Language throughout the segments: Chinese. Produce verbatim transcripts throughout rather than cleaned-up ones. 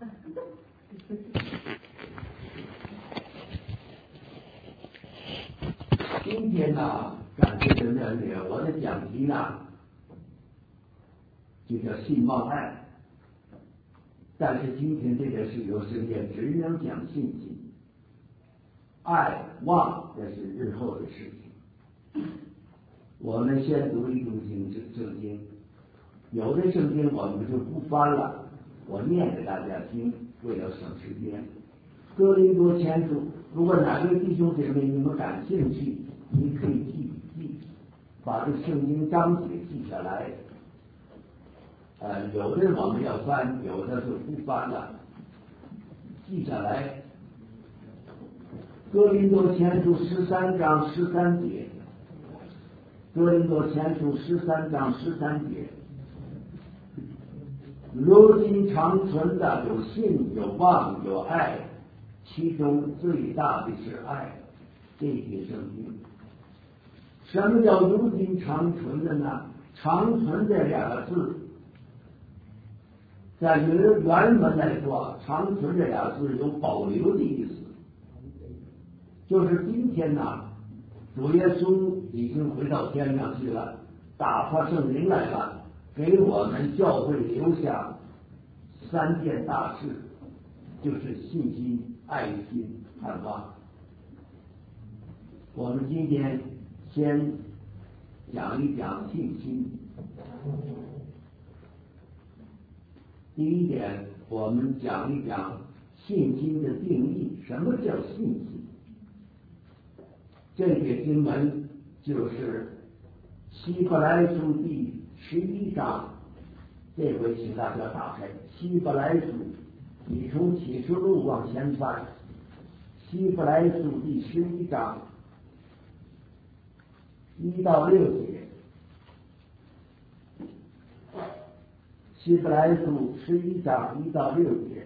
今天呢，感谢神的恩，我的讲题呢就叫信望爱，但是今天这个是有时间只能讲信心，爱望这是日后的事情。我们先读一读经圣经，有的圣经我们就不翻了，我念给大家听，为了省时间。哥林多前书，如果哪位弟兄姐妹你们感兴趣，你可以记记，把这圣经章节记下来。呃，有的我们要翻，有的是不翻了，记下来。哥林多前书十三章十三节，哥林多前书十三章十三节，如今长存的有信、有望、有爱，其中最大的是爱。这些圣经，什么叫如今长存的呢？长存这两个字，在原原文来说，长存这俩字有保留的意思，就是今天呢，主耶稣已经回到天上去了，打发圣灵来了，给我们教会留下三件大事，就是信心、爱心、盼望。我们今天先讲一讲信心。第一点，我们讲一讲信心的定义，什么叫信心？这节经文就是希伯来书第十一章，这回请大家打开希伯来书，你从启示录往前翻，希伯来书第十一章一到六节，希伯来书十一章一到六节。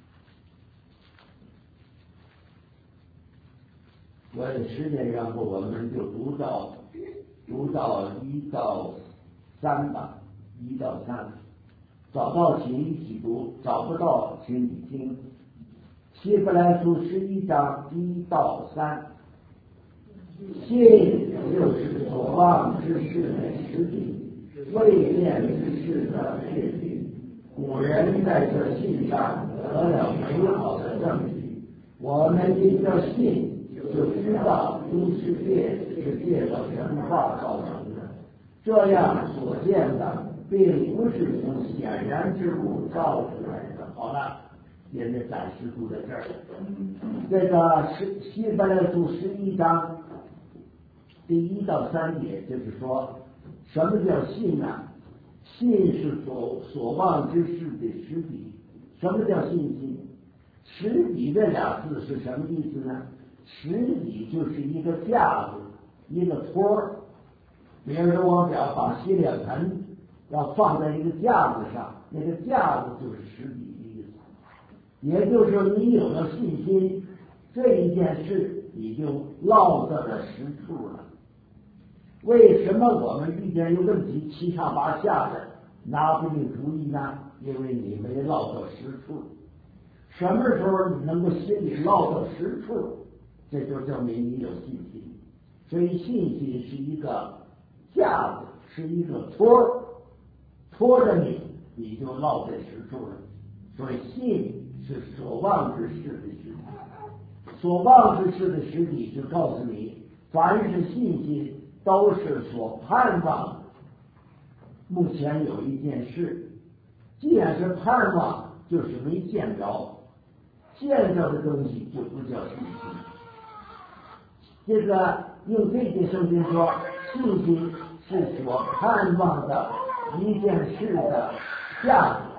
我的时间，然后我们就读到读到一到三吧，一到三，找到请一起读，找不到请你听。希伯来书十一章一到三，信就是所望之事的实底，未见之事的确据。古人在这信上得了美好的证据，我们因着信就知道诸世界是借着神话造成的，这样所见的并不是从显然之物造出来的。好了，现在暂时读在这儿。这个是希伯来书十一章第一到三节，就是说什么叫信呢？信是所所望之事的实底。什么叫信心？实底这俩字是什么意思呢？实底就是一个架子，一个托儿。比如说我表把洗脸盆要放在一个架子上，那个架子就是实底的意思。也就是说，你有了信心，这一件事你就落到了实处了。为什么我们遇见一个问题七上八下的拿不定主意呢？因为你没落到实处。什么时候你能够心里落到实处，这就证明你有信心。所以信心是一个架子，是一个托，托着你，你就落在实处了。所以信是所望之事的实底，所望之事的实底就告诉你，凡是信心都是所盼望的。目前有一件事，既然是盼望，就是没见着，见着的东西就不叫信心。这个用这些圣经说，信心是所盼望的一件事的价值，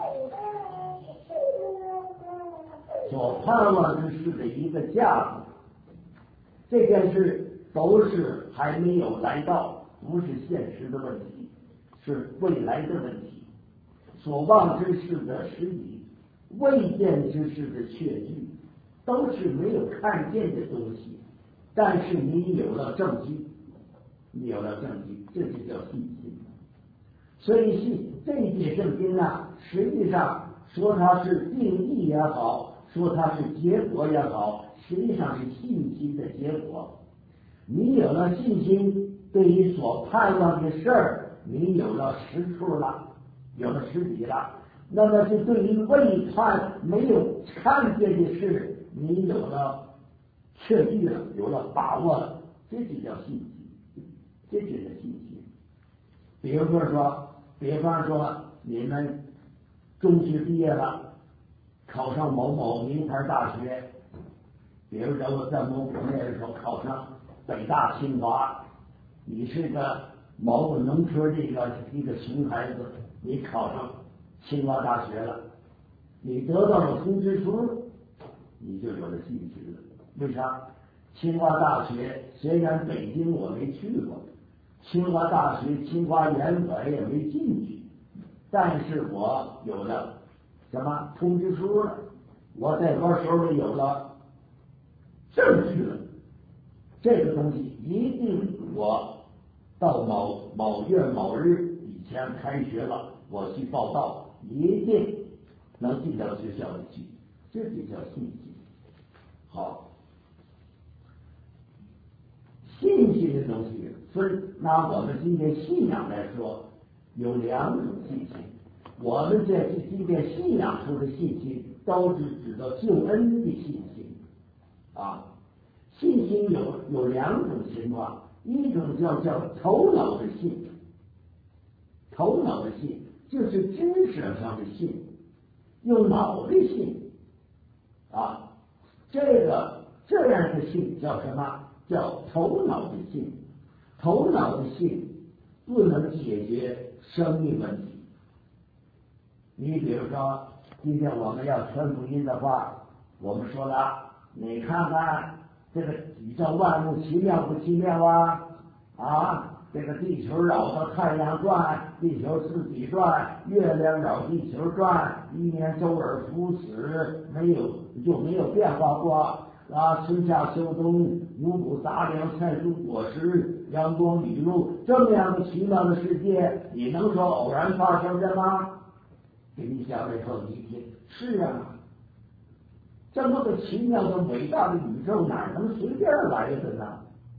所盼望之事的一个价值。这件事都是还没有来到，不是现实的问题，是未来的问题。所望之事的实底，未见之事的确据，都是没有看见的东西。但是你有了证据，你有了证据，这就叫信心。所以信这些圣经啊，实际上说它是定义也好，说它是结果也好，实际上是信心的结果。你有了信心，对于所盼望的事儿，你有了实处了，有了实底了。那么就对于未盼没有看见的事，你有了确据了，有了把握了，这就叫信心，这就叫信心。比如说说，比方说你们中学毕业了，考上某某名牌大学，比如说我在某某那个时候考上北大清华，你是个某个农村这个一个熊孩子，你考上清华大学了，你得到了通知书，你就有了信心了。为啥？清华大学虽然北京我没去过，清华大学清华园我也没进去，但是我有了什么通知书了，我在我手里有了证据了。这个东西一定我到某某月某日以前开学了，我去报到，一定能进到学校里去，这就叫信心。好，信心的东西分，拿我们今天信仰来说，有两种信心。我们这今天信仰出的信心，都是指的救恩的信心啊。信心有有两种情况，一种叫叫头脑的信，头脑的信就是知识上的信，用脑的信啊，这个这样的信叫什么？叫头脑的信。头脑的信不能解决生命问题。你比如说，今天我们要传福音的话，我们说了，你看看这个宇宙万物奇妙不奇妙啊？啊，这个地球绕着太阳转，地球自己转，月亮绕地球转，一年周而复始，没有就没有变化过啊！春夏秋冬，五谷杂粮，菜蔬果实，阳光雨露，这么样的奇妙的世界，你能说偶然发生的吗？给你讲了以后，你一听，是啊，这么个奇妙的伟大的宇宙，哪能随便来的呢？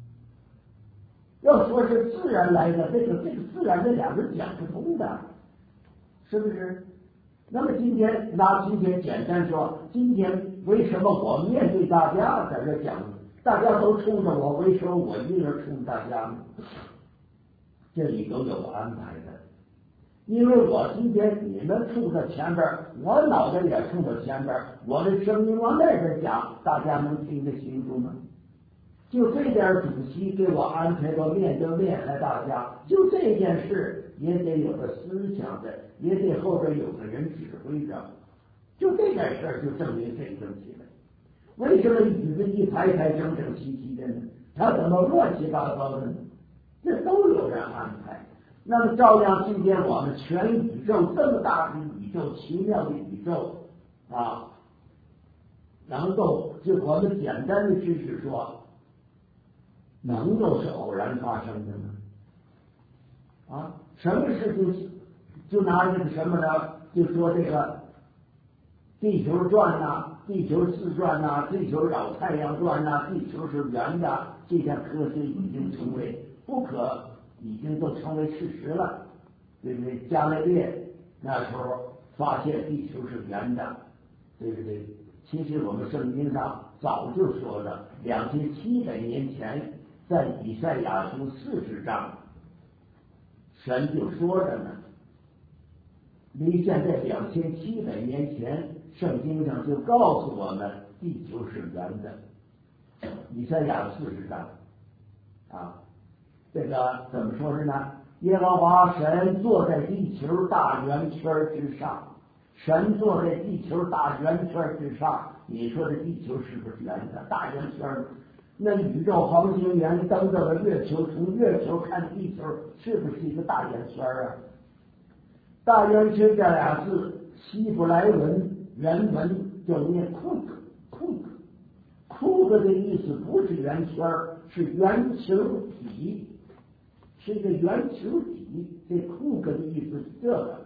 要说是自然来的，这个这个自然这两个讲不通的，是不是？那么今天拿今天简单说，今天为什么我面对大家在这讲，大家都冲着我，为什么我一个人冲大家呢？这里都有安排的。因为我今天你们冲着前边，我脑袋也冲着前边，我的声音往那边讲，大家能听得清楚吗？就这点主席给我安排到面对面来，大家就这件事也得有个思想的，也得后边有个人指挥着，就这点事儿就证明这正起来。为什么椅子一排排整整齐齐的呢？它怎么乱七八糟的呢？这都有人安排。那么照样今天我们全宇宙这么大的宇宙，奇妙的宇宙啊，能够就我们简单的知识说，能够是偶然发生的吗？啊，什么事情就拿这个什么呢？就说这个地球转呐、啊，地球自转呐、啊，地球绕太阳转呐、啊，地球是圆的，这项科学已经成为不可。已经都成为事实了，对不对？伽利略那时候发现地球是圆的，对不对？其实我们圣经上早就说了，两千七百年前在以赛亚书四十章，神就说着呢。离现在两千七百年前，圣经上就告诉我们地球是圆的，以赛亚四十章啊。这个怎么说的呢？耶和华神坐在地球大圆圈之上，神坐在地球大圆圈之上，你说这地球是不是圆的？大圆圈，那宇宙航行员登到了月球，从月球看地球，是不是一个大圆圈啊？大圆圈这俩字，希伯来文原文叫念库克，库克，库克的意思不是圆圈，是圆球体。是一个圆球体，这库克的意思是这个。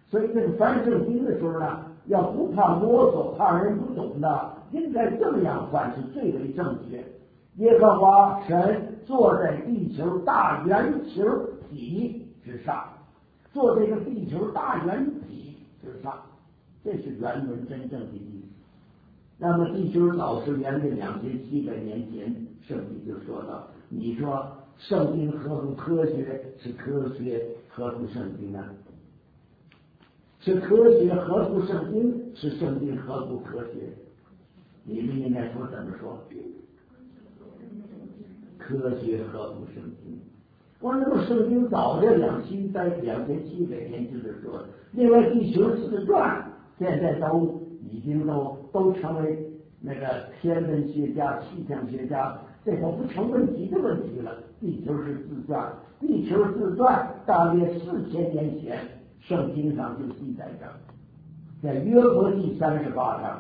所以这个翻圣经的时候呢，要不怕啰嗦，怕人不懂的，应该这么样翻是最为正确。耶和华神坐在地球大圆球体之上，坐这个地球大圆体之上，这是原文真正的意思。那么地球早是原的两千七百年前，圣经就说到，你说圣经合乎科学，是科学合乎圣经呢？是科学合乎圣经，是圣经合乎科学？你们应该说怎么说？科学合乎圣经。我说那么圣经早在两千在两千七百年就是说，另外地球自转现在都已经都都成为那个天文学家、气象学家，这都不成问题的问题了。地球是自转，地球自转大约四千年前，圣经上就记载着，在约伯记三十八章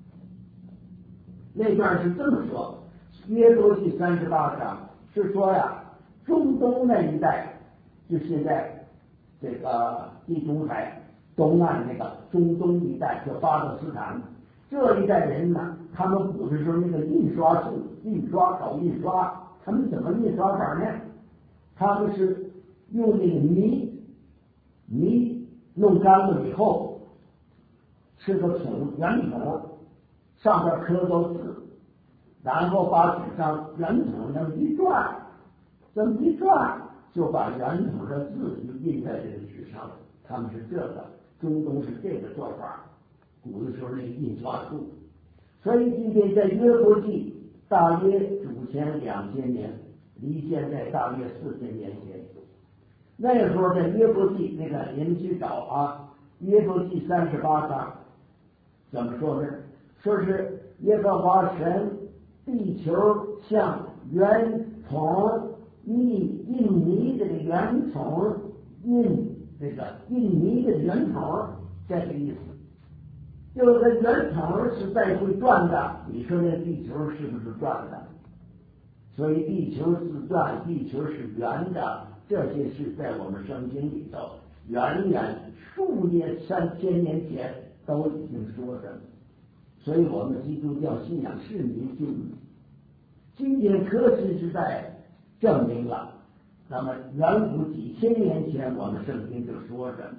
那段是这么说。约伯记三十八章是说呀，中东那一带，就现在这个地中海东岸那个中东一带，叫巴勒斯坦，这一代人呢，他们古的时候那个印刷术，印刷搞印刷，他们怎么印刷法呢？他们是用那个泥泥弄干了以后，是个桶圆筒，上边刻个字，然后把纸上圆筒那么一转，这么一转，就把圆筒的字就印在这个纸上了。他们是这个，中东是这个做法，古的时候那个印刷术。所以今天在约伯记大约祖前两千年，离现在大约四千年前。那时候在约伯记那个你们去找啊，约伯记三十八章怎么说呢？说是耶和华神地球像圆筒印印泥的圆筒印这个印泥的圆筒，这个意思。就是圆筒是在会转的，你说那地球是不是转的？所以地球自转，地球是圆的，这些事在我们圣经里头远远数年三千年前都已经说着。所以我们基督教信仰是迷信。今天科学时代证明了，那么远古几千年前我们圣经就说着。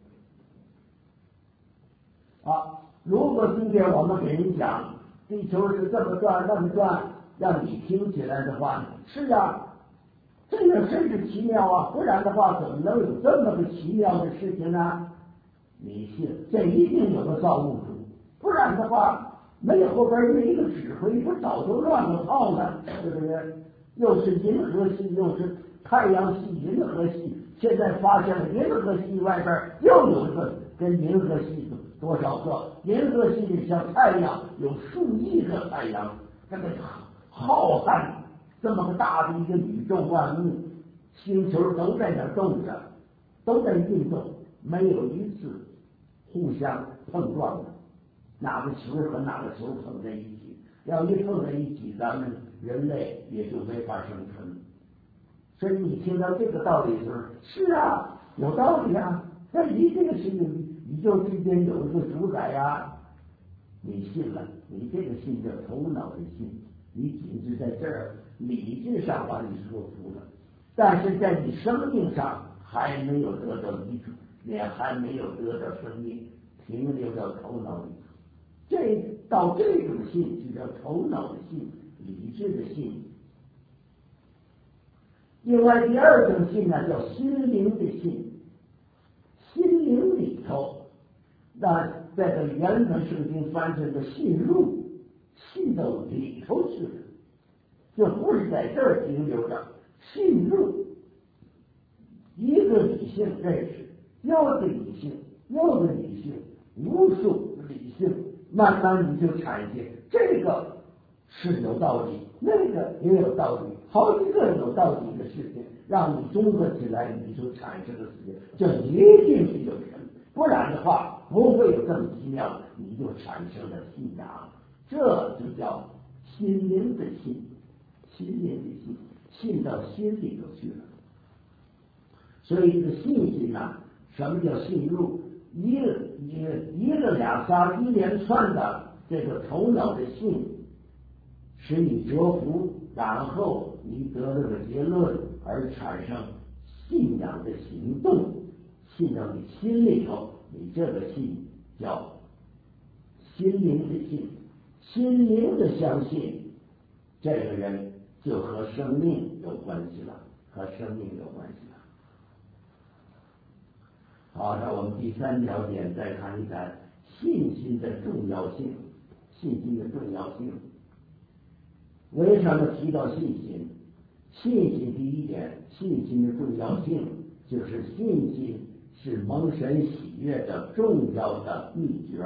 啊，如果今天我们给人讲地球是这么转那么转，让你听起来的话，是啊，这个真是奇妙啊！不然的话，怎么能有这么个奇妙的事情呢？你信，这一定有个造物主，不然的话，没有后边有一个指挥，不早就乱了套了，是不是？又是银河系，又是太阳系、银河系，现在发现了银河系外边又有一个跟银河系多少个？银河系里像太阳有数亿个太阳，这个浩瀚这么个大的一个宇宙万物，星球都在那动着，都在运动，没有一次互相碰撞的，哪个球和哪个球碰在一起，要一碰在一起，咱们人类也就没法生存。所以你听到这个道理的时候，是啊，有道理啊，这一定是宇宙之间有一个主宰呀。你信了，你这个信叫头脑的信，你仅是在这儿理智上把你说服了，但是在你生命上还没有得到医治，也还没有得到生命，停留到头脑里。这到这种信就叫头脑的信，理智的信。另外第二种信呢，叫心灵的信。心灵里头，那在这原本圣经翻成的信入，信到里头去了，就不是在这儿停留着。信入一个理性认识，又个理性，又个理性，无数理性，慢慢你就产生这个是有道理，那个也有道理，好几个有道理的事情，让你综合起来，你就产生了事情，这一定是有神，不然的话不会有这么奇妙，你就产生了信仰，这就叫心灵的信，心灵的信，信到心里头去了。所以这个信心呢、啊，什么叫信入？ 一个一个一个两仨一连串的这个头脑的信使你折服，然后你得了个结论而产生信仰的行动，信到你心里头，你这个信叫心灵的信，心灵的相信，这个人就和生命有关系了，和生命有关系了。好，那我们第三条点再看一看信心的重要性，信心的重要性。为什么提到信心？信心第一点，信心的重要性就是信心是蒙神喜悦的重要的秘诀。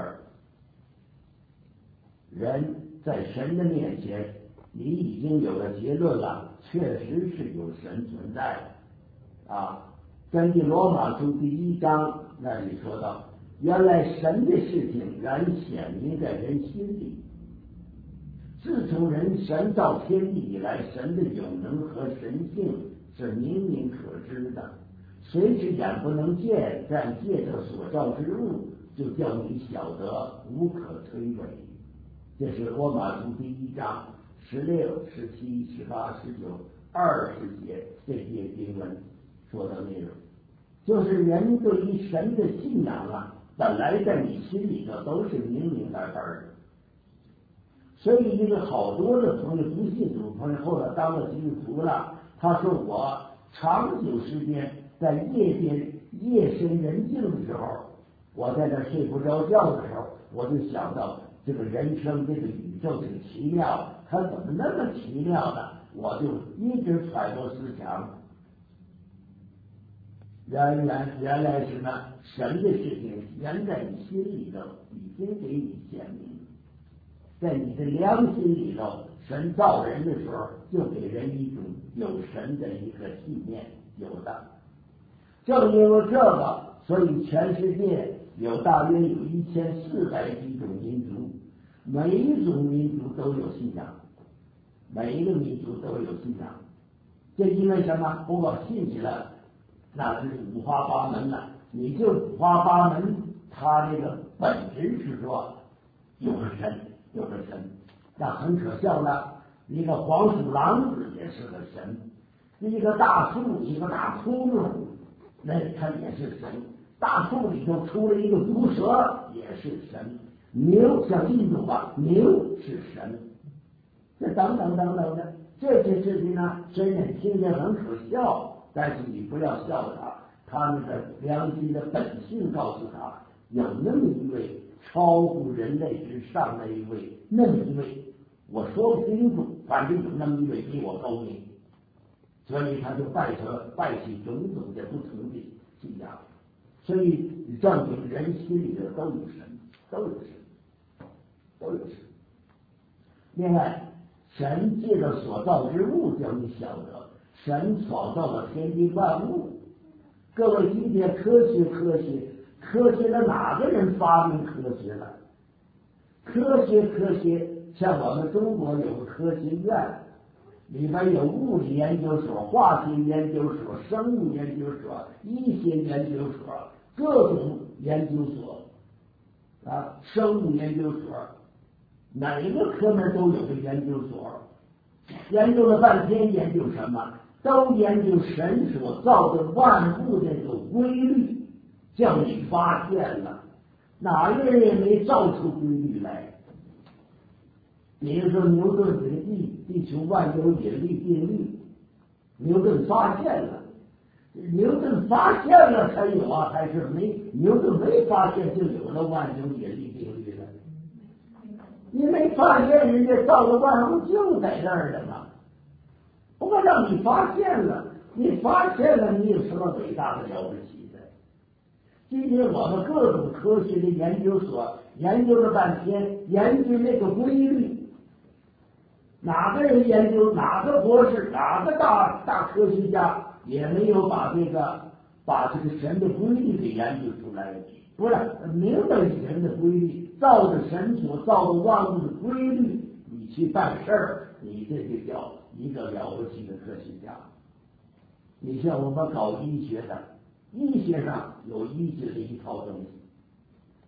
人在神的面前，你已经有了结论了，确实是有神存在啊。根据罗马书第一章那里说到，原来神的事情原显明在人心里。自从人神造天地以来，神的永能和神性是明明可知的，虽是眼不能见，但借着所造之物，就叫你晓得无可推诿。这是罗马书第一章十六、十七、十八、十九、二十节这些经文说的内容，就是人对于神的信仰啊，本来在你心里头都是明明白白的。所以一个好多的朋友不信主朋友后来当了基督徒了，他说我长久时间在夜间夜深人静的时候，我在那睡不着觉的时候，我就想到这个人生这个宇宙挺奇妙，它怎么那么奇妙呢？我就一直揣摩思想，原原原来是呢，神的事情原在你心里头已经给你显明，在你的良心里头，神造人的时候就给人一种有神的一个信念，有的。正因为这个，所以全世界有大约有一千四百几种民族，每一种民族都有信仰，每一个民族都有信仰。这因为什么？不过信起来那是五花八门了，你就五花八门，它这个本质是说有个神，有个神。那很可笑了，一个黄鼠狼子也是个神，一个大树，一个大窟窿，那它也是神。大树里头出了一个毒蛇，也是神。牛像印度吧，牛是神。这等等等等的这些事情呢，虽然听着很可笑，但是你不要笑他，他们的良心的本性告诉他，有那么一位超乎人类之上的一位，那么一位，我说不清楚，反正有那么一位比我高明，所以他就拜得拜起种种的不同的信仰，所以证明人心里的都有神，都有神，都有神。另外，神借着所造之物叫你晓得，神创造了天地万物。各位，今天科学科学科学的哪个人发明科学了？科学科学，像我们中国有个科学院，里边有物理研究所、化学研究所、生物研究所、医学研究所，各种研究所啊，生物研究所，哪个科门都有个研究所。研究了半天，研究什么？都研究神所造的万物的这个规律，叫你发现了，哪个人也没造出规律来。比如说牛顿这个地地球万有引力定律，牛顿发现了，牛顿发现了才有啊，还是没牛顿没发现就有了万有引力定律了？你没发现人家造的万物就在这儿的嘛？不过让你发现了，你发现了，你有什么伟大的了不起的？今天我们各种科学的研究所研究了半天，研究那个规律，哪个人研究，哪个博士，哪个大大科学家也没有把这个把这个神的规律给研究出来。不是明白神的规律，照着神所造的万物的规律，你去办事儿，你这就叫一个了不起的科学家。你像我们搞医学的，医学上有医学的一套东西，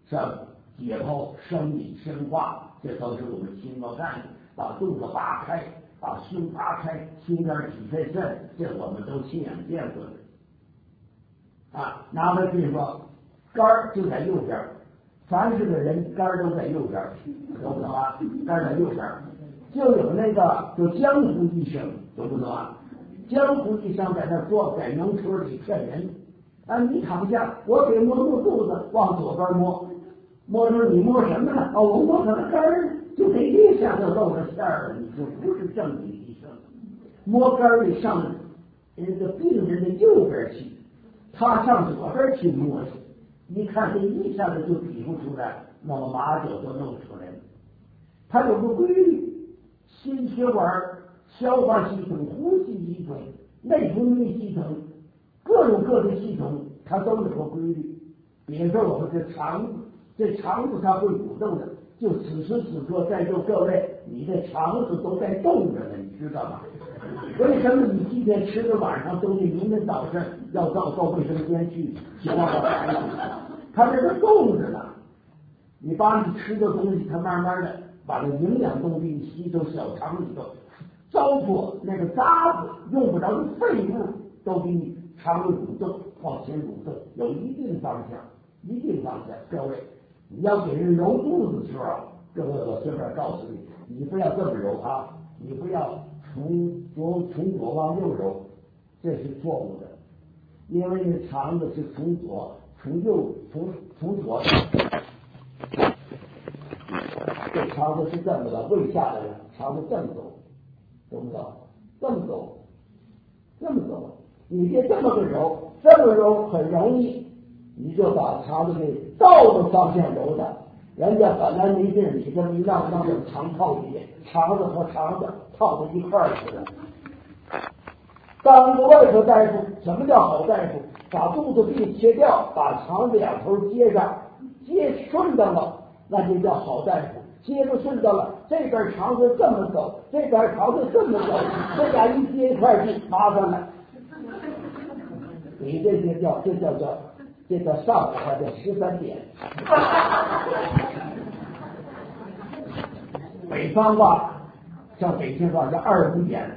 像解剖、生理、生化，这都是我们心要干的。把肚子扒开，把胸扒开，心肝脾肺肾，这我们都亲眼见过的。啊，拿回比如说，肝儿就在右边，凡是个人肝儿都在右边，懂不懂啊？肝儿在右边，就有那个就江湖医生，懂不懂啊？江湖医生在那做，在农村里骗人。啊，你躺下，我给摸摸肚子，往左边摸，摸着你摸什么呢？哦，我摸他的肝儿，就这一下就露着馅儿了，你就不是正经医生。摸肝儿里上那个病人的右边去，他上左边去摸去，你看这一下子就比不出来，那么马脚都弄出来了。它有个规律，心血管、消化系统、呼吸系统、内分泌系统。各种各的系统，它都有个规律。比如说我们的肠子，这肠子它会蠕动的，就此时此刻在座各位，你的肠子都在动着呢，你知道吗？为什么你今天吃的晚上东西，明天早上要到到卫生间去去往到排去？它这个动着呢。你把你吃的东西，它慢慢的把那营养东西吸到小肠里头，糟粕那个渣子用不着的废物都给你。肠胃蠕动，往前蠕动，有一定方向，一定方向。各位，你要给人揉肚子的时候，各位我顺便告诉你，你不要这么揉啊，你不要从左从左往右揉，这是错误的，因为你肠子是从左从右从从左，这肠子是这么的，胃下来了，肠子这么走，懂不懂？这么走，这么走。你别这么个揉，这么揉很容易，你就把肠子给倒着方向揉的。人家本来没劲，你这么一让让这肠泡里面，肠子和肠子泡在一块儿去了。当个外科大夫，什么叫好大夫？把肚子皮切掉，把肠子两头接上，接顺当了，那就叫好大夫。接不顺当了，这边肠子这么走，这边肠子这么走，这俩一接一块去，麻烦了。你这就叫这叫做这叫上午还叫十三点，北方话像北京话叫二五点。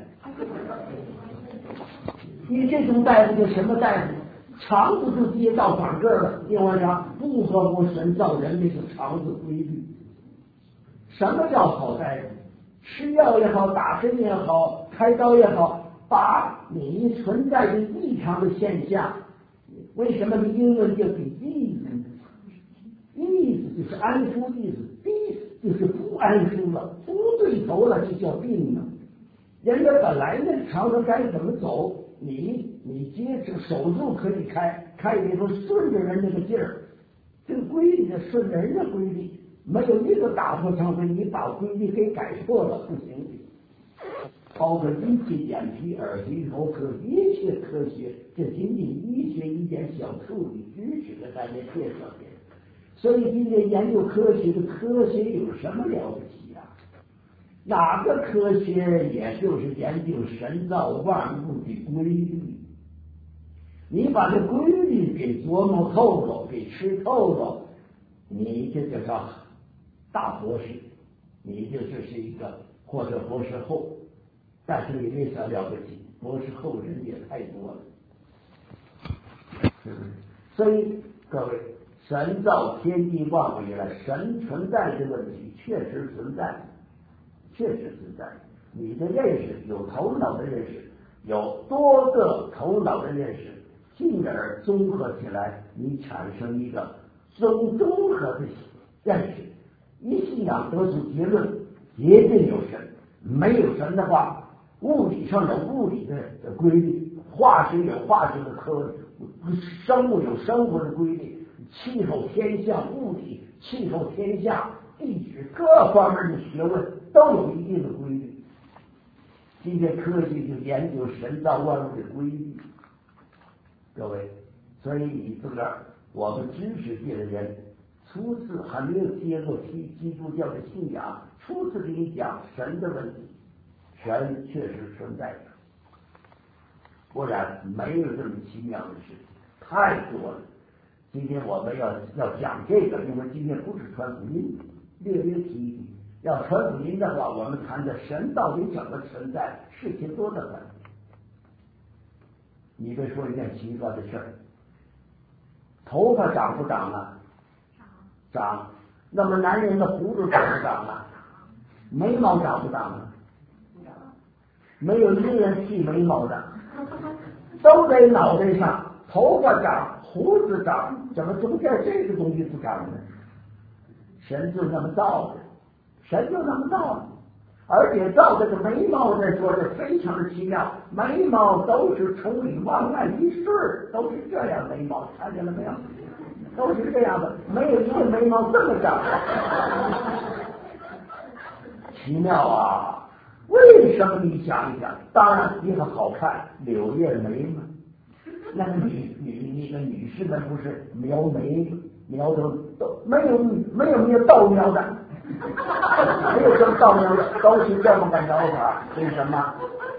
你这种大夫就什么大夫？肠子就接到长这儿了，另外呢，不合乎神造人这个肠子规律。什么叫好大夫？吃药也好，打针也好，开刀也好。把你存在的异常的现象，为什么你英文就比 ease，ease 就是安舒的意思 ，ease 就是不安舒了，不对头了，就叫病了。人家本来那肠子该怎么走，你你接着手术可以开，开以后顺着人那个劲儿，这个规律是顺着人的规律，没有一个打破常规，你把规律给改错了不行。包括一切眼皮、耳鼻喉科一切科学，这仅仅医学一点小处理知识给大家介绍给。所以今天研究科学的科学有什么了不起啊？哪个科学也就是研究神造万物的规律。你把这规律给琢磨透了，给吃透了，你这就叫大博士，你就是是一个或者博士后。但是你没啥了不起，博士后人也太多了，是不是？所以各位，神造天地万物以来，神存在的问题确实存在，确实存在。你的认识有头脑的认识，有多个头脑的认识，进而综合起来，你产生一个综综合的认识。一信仰得出结论，一定有神，没有神的话。物理上有物理的的规律，化学有化学的科，生物有生物的规律，气候天象、物理、气候天象、地质各方面的学问都有一定的规律。今天科学就研究神造万物的规律，各位，所以你自个儿，我们知识界的人，初次还没有接受基基督教的信仰，初次给你讲神的问题。神确实存在的，不然没有这么奇妙的事情，太多了。 今天我们要要讲这个，因为今天不是传福音，略略提一提。要传福音的话，我们谈的神到底怎么存在，事情多得很。你别说一件奇怪的事儿，头发长不长啊？长。那么男人的胡子长不长啊？眉毛长不长啊？没有一个人剃眉毛的，都在脑袋上。头发长，胡子长，怎么中间这个东西不长呢？神就那么造的，神就那么造的，而且造这个眉毛来说是非常的奇妙，眉毛都是从里往外一顺，都是这样眉毛，看见了没有？都是这样的，没有一个眉毛这么长，奇妙啊！为什么你想一想？当然一个好看，柳叶眉嘛。那个女女那个女士们不是描眉描的都没有没有那倒描的，没有这么倒描的，都是这么个描法。为什么？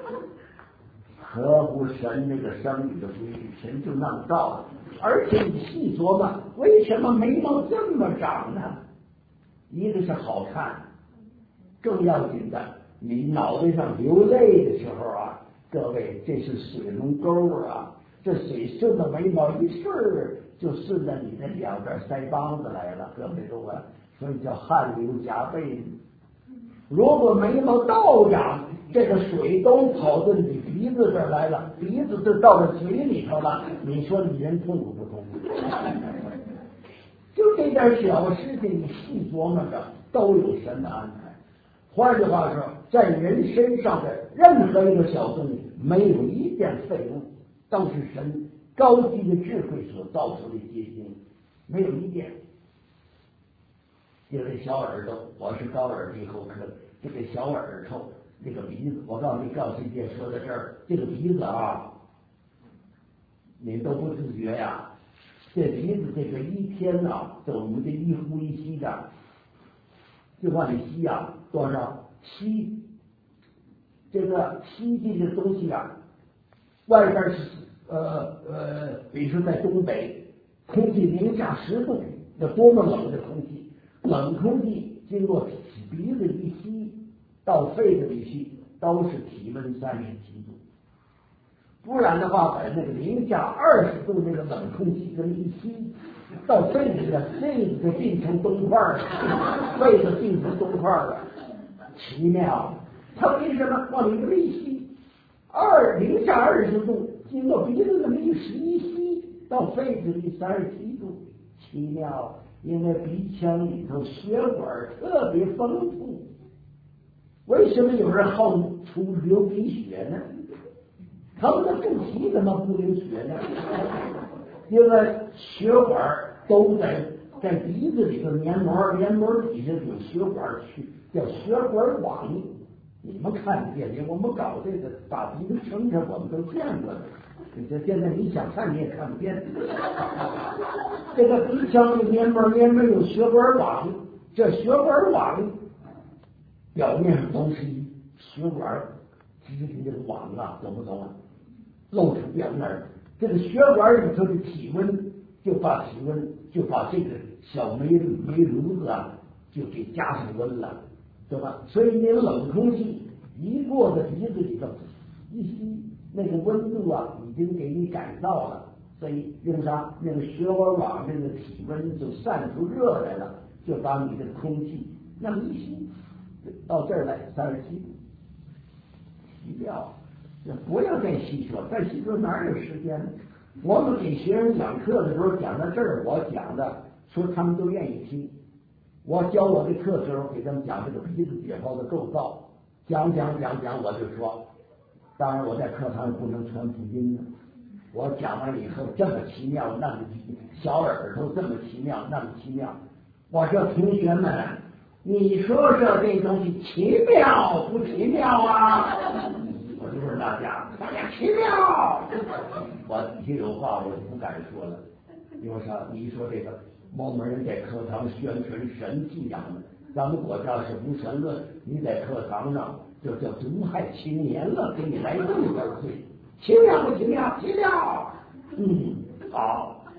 合乎神那个生理的规律，神就那么造的。而且你细琢磨，为什么眉毛这么长呢？一个是好看，更要紧的，你脑袋上流泪的时候啊，各位，这是水龙沟啊。这水顺着眉毛一顺，就顺着你的两边腮帮子来了，各位懂吧？所以叫汗流浃背。如果眉毛倒长，这个水都跑到你鼻子这儿来了，鼻子就到了嘴里头了，你说你人痛苦不痛苦？就这点小事情，你细琢磨着，都有神的安排。换句话说，在人身上的任何一个小东西，没有一件废物。都是神高级的智慧所造出的结晶，没有一件。因为小耳朵，我是高耳鼻喉科，这个小耳朵，这个鼻子，我告诉你，告诉姐说到这儿，这个鼻子啊，你都不自觉呀。这鼻子这个一天啊，这我们这一呼一吸的，就往里吸啊，多少吸？这个吸进的东西啊。外边是呃呃，比如说在东北，空气零下十度，那多么冷的空气，冷空气经过鼻子一吸到肺子里去，都是体温三十七度。不然的话，把那个零下二十度那个冷空气跟一吸到肺子里，肺子就变成冻块了，肺子变成冻块了，奇妙！它为什么往里头一吸？二零下二十度，经过鼻子那么一吸吸到肺子里三十七度，奇妙！因为鼻腔里头血管特别丰富。为什么有人好出流鼻血呢？他们的肚脐怎么不流血呢？因为血管都在在鼻子里头黏膜，黏膜底下有血管去，叫血管网。你们看不见，我们搞这个把鼻子撑着，我们都见过的。这现在你想看你也看不见。这个鼻腔的黏膜，黏膜有血管网，这血管网表面上都是血管织的这个网啊，懂不懂啊？露出表面，这个血管里头的体温就把体温就把这个小煤煤炉子啊就给加上温了。对吧？所以那个冷空气一过在鼻子里头，一吸，那个温度啊，已经给你改造了。所以用啥？那个血管网这个体温就散出热来了，就把你的空气那么一吸，到这儿来三十七度，吸掉。不要再细说，再细说哪有时间呢？我们给学生讲课的时候讲到这儿，我讲的说他们都愿意听。我教我的课时候给他们讲这个鼻子解剖的构造，讲讲讲讲，我就说，当然我在课堂不能传福音呢。我讲完以后这么奇妙，那么小耳朵这么奇妙，那么奇妙。我说同学们，你说说这东西奇妙不奇妙啊？我就问大家，大家奇妙。我底下有话我就不敢说了，因为啥？你一说这个。某某人在课堂宣传神信仰的，咱们国家是无神论，你在课堂上就叫毒害青年了，给你来这么点罪，奇妙不奇妙？奇妙，嗯，好。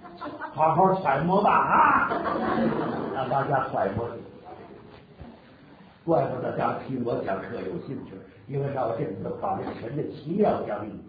好好揣摩吧啊，让大家揣摩。怪不得大家听我讲课有兴趣，因为啥？我这里头把这神的奇妙讲理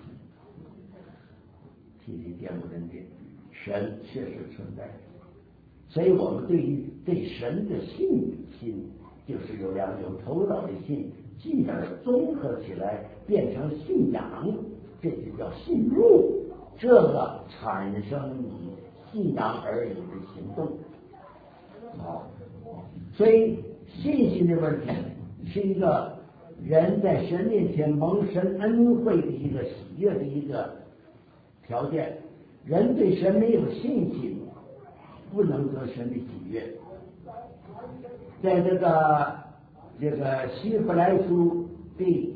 提提见不人见，神确实存在，所以我们对于对神的信心，就是有两种头脑的信，进而综合起来变成信仰，这就叫信入，这个产生以信仰而有的行动。好，所以信心的问题是一个人在神面前蒙神恩惠的一个喜悦的一个条件。人对神没有信心，不能得神的喜悦。在这个这个希伯来书第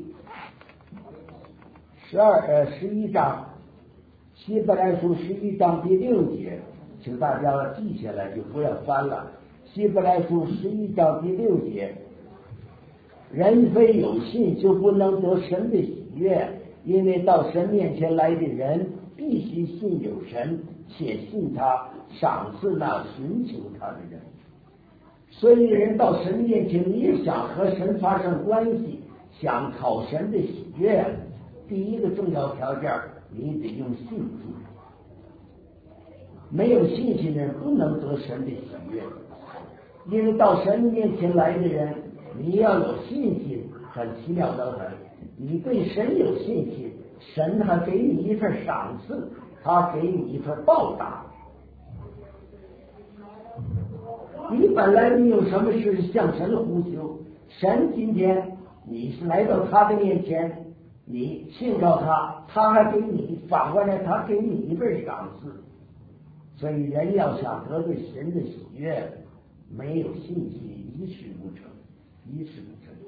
十二呃十一章，希伯来书十一章第六节，请大家记下来，就不要翻了。希伯来书十一章第六节，人非有信就不能得神的喜悦，因为到神面前来的人必须信有神，且信他赏赐那寻求他的人。所以人到神面前，你想和神发生关系，想讨神的喜悦，第一个重要条件，你得用信心。没有信心的人不能得神的喜悦，因为到神面前来的人，你要有信心，很奇妙的很。你对神有信心，神还给你一份赏赐，他给你一份报答。你本来你有什么事向神呼求，神今天你是来到他的面前，你信靠他，他还给你反过来，他给你一份赏赐。所以人要想得对神的喜悦，没有信心，一事无成，一事无成。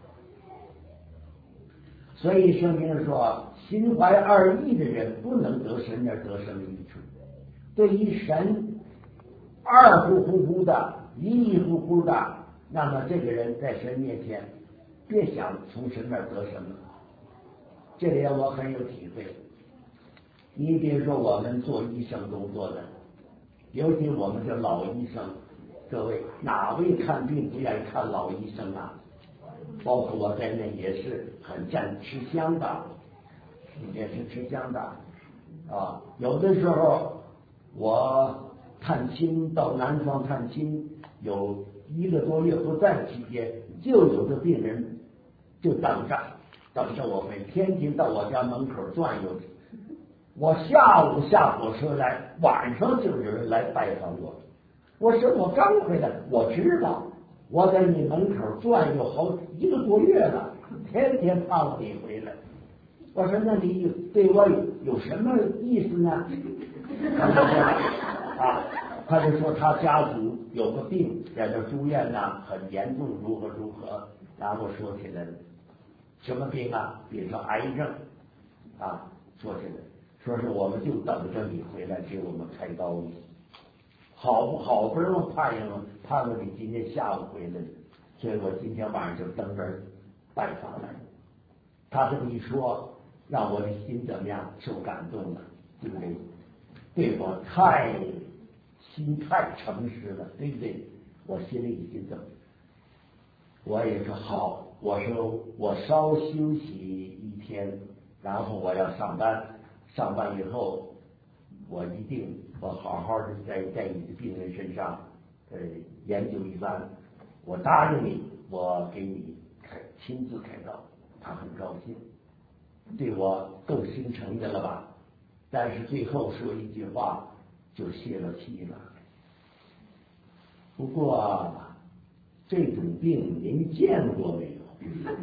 所以圣经说，心怀二意的人不能得神而得神的益处。对于神二乎乎乎的，一意乎乎的，那么这个人在神面前，别想从神那儿得什么。这里我很有体会。你比如说，我们做医生工作的，尤其我们这老医生，各位哪位看病不愿意看老医生啊？包括我在内也是很占吃香的，也是吃香的啊。有的时候我探亲到南方探亲，有一个多月不在期间，就有的病人就等着等着我回，天天到我家门口转悠。我下午下火车来，晚上就有人来拜访我。我说我刚回来，我知道我在你门口转悠好一个多月了，天天盼望你回来。我说那你对我有有什么意思呢？他就说啊，他就说他家族有个病在这住院呢，很严重，如何如何，然后说起来什么病啊？比如说癌症啊，说起来。说是我们就等着你回来给我们开刀，好不好不容易盼望盼望你今天下午回来，所以我今天晚上就登这儿拜访来。他这么一说，让我的心怎么样？受感动了，对不对？对我太心太诚实了，对不对？我心里已经这么，我也说好，我说我稍休息一天，然后我要上班。上班以后，我一定我好好的在在你的病人身上，呃，研究一番。我答应你，我给你开亲自开刀。他很高兴，对我够心诚的了吧？但是最后说一句话，就泄了气了。不过这种病您见过没有？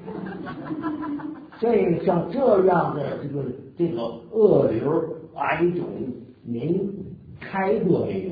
这像这样的这个这个恶瘤癌种，您开过没有？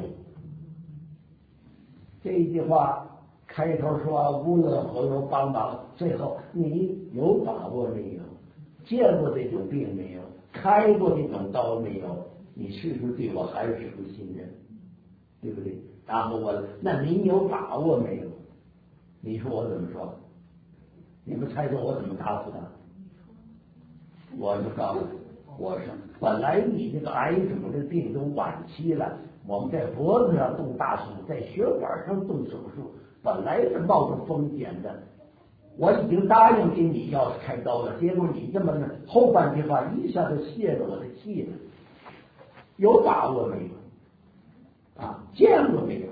这一句话开头说无论何由帮忙，最后你有把握没有？见过这种病没有？开过这种刀没有？你是不是对我还是不信任？对不对？然后我那您有把握没有？你说我怎么说？你们猜测我怎么答复他？我就告诉你， 我说本来你这个癌种的病都晚期了，我们在脖子上动大手术，在血管上动手术，本来是冒着风险的。我已经答应给你要开刀了，结果你这么后半句话一下子泄了我的气了，有把握没有？啊，见过没有？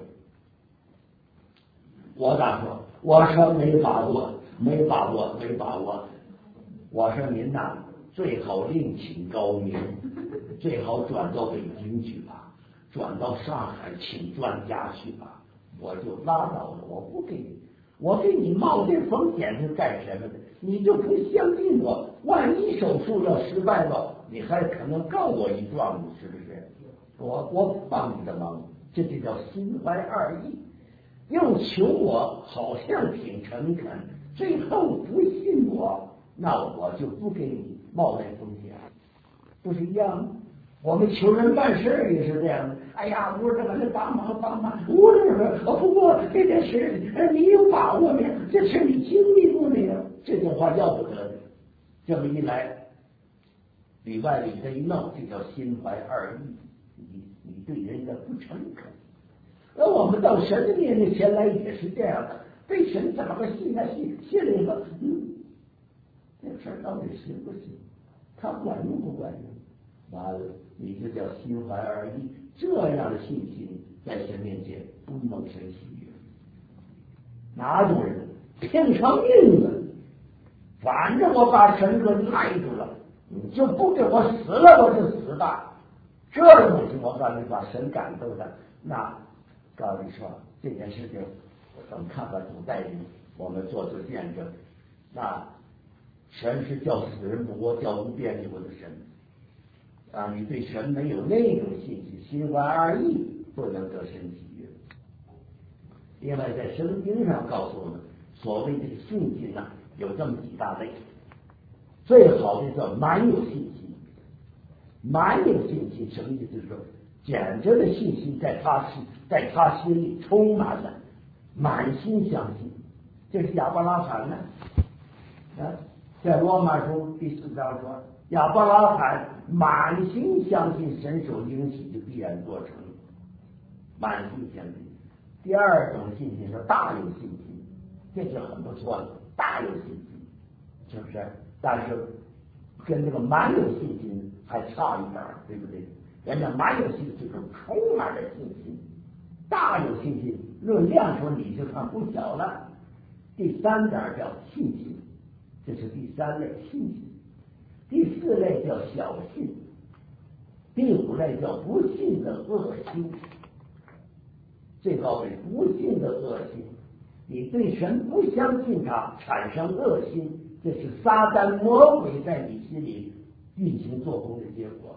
我咋说？我说没把握，没把握，没把握。我说您呐，最好另请高明，最好转到北京去吧，转到上海请专家去吧。我就拉倒了，我不给你，我给你冒这风险是干什么的？你就不相信我，万一手术要失败了，你还可能告我一状，是不是？我我帮你的忙，这就叫心怀二意。又求我好像挺诚恳，最后不信我，那我就不给你冒这风险，不是一样吗？我们求人办事也是这样的。哎呀，我这个帮忙帮忙，我这不过这件事你有把握没有？这事你经历过没有？这句话要不得的。这么一来，里外里这一弄，这叫心怀二意，你你对人家不诚恳。而我们到神的面前来也是这样的，对神怎么个信啊信信了以后，嗯，这事儿到底行不行？他管用不管用？完了，你就叫心怀二意，这样的信心在神面前不蒙神喜悦。哪种人拼上命了？反正我把神给赖住了，你就不给我死了，我就死吧。这种东西，我告诉你，把神感动的那。告诉你说这件事情，我们看看古代人，我们做出见证。那神是叫死人不活、叫无边流的神啊！你对神没有那种信心，心怀二意，不能得神喜悦。另外，在圣经上告诉我们，所谓这个信心呢、啊，有这么几大类。最好的叫满有信心，满有信心什么意思？就是说，简直的信心在他心，在他心里充满了，满心相信。这是亚伯拉罕呢，啊，在罗马书第四章说，亚伯拉罕满心相信神所应许的必然做成，满心相信。第二种信心是大有信心，这是很不错的，大有信心，是不是？但是跟这个满有信心还差一点，对不对？人家满有信心是充满了信心，大有信心，论量说你就算不小了。第三点叫信心，这是第三类信心。第四类叫小信，第五类叫不信的恶心。最高为不信的恶心，你对神不相信他，产生恶心，这是撒旦魔鬼在你心里运行做工的结果。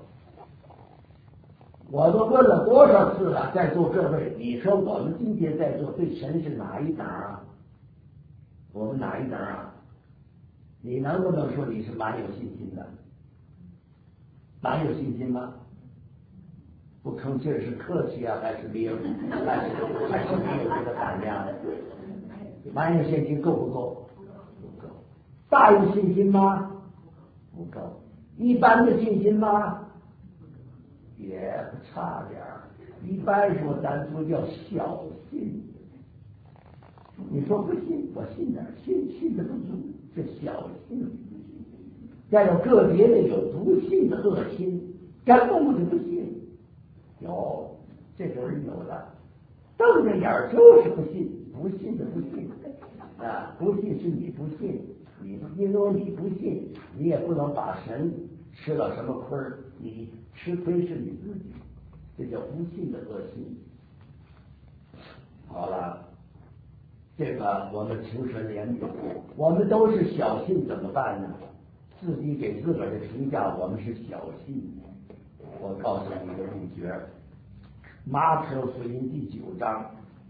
我都问了多少次了，在座各位，你说我们今天在座对神是哪一档啊？我们哪一档啊？你能不能说你是蛮有信心的？蛮有信心吗？不吭气是客气啊，还是没有，还是还是没有这个胆量？蛮有信心够不够？不够。大有信心吗？不够。一般的信心吗？也不差点儿。一般说咱说叫小信。你说不信，我信点儿，信信的不足，这小信。再有个别的有不信的恶心，根本就不信。有，这种人有的，瞪着眼儿就是不信，不信的不信啊，不信是你不信，你因为你不信，你也不能把神吃了什么亏儿，你吃亏是你自己，这叫不信的恶心。好了。这个我们求神怜悯，我们都是小信怎么办呢？自己给自个儿的评价，我们是小信。我告诉你一个秘诀，马可福音第九章，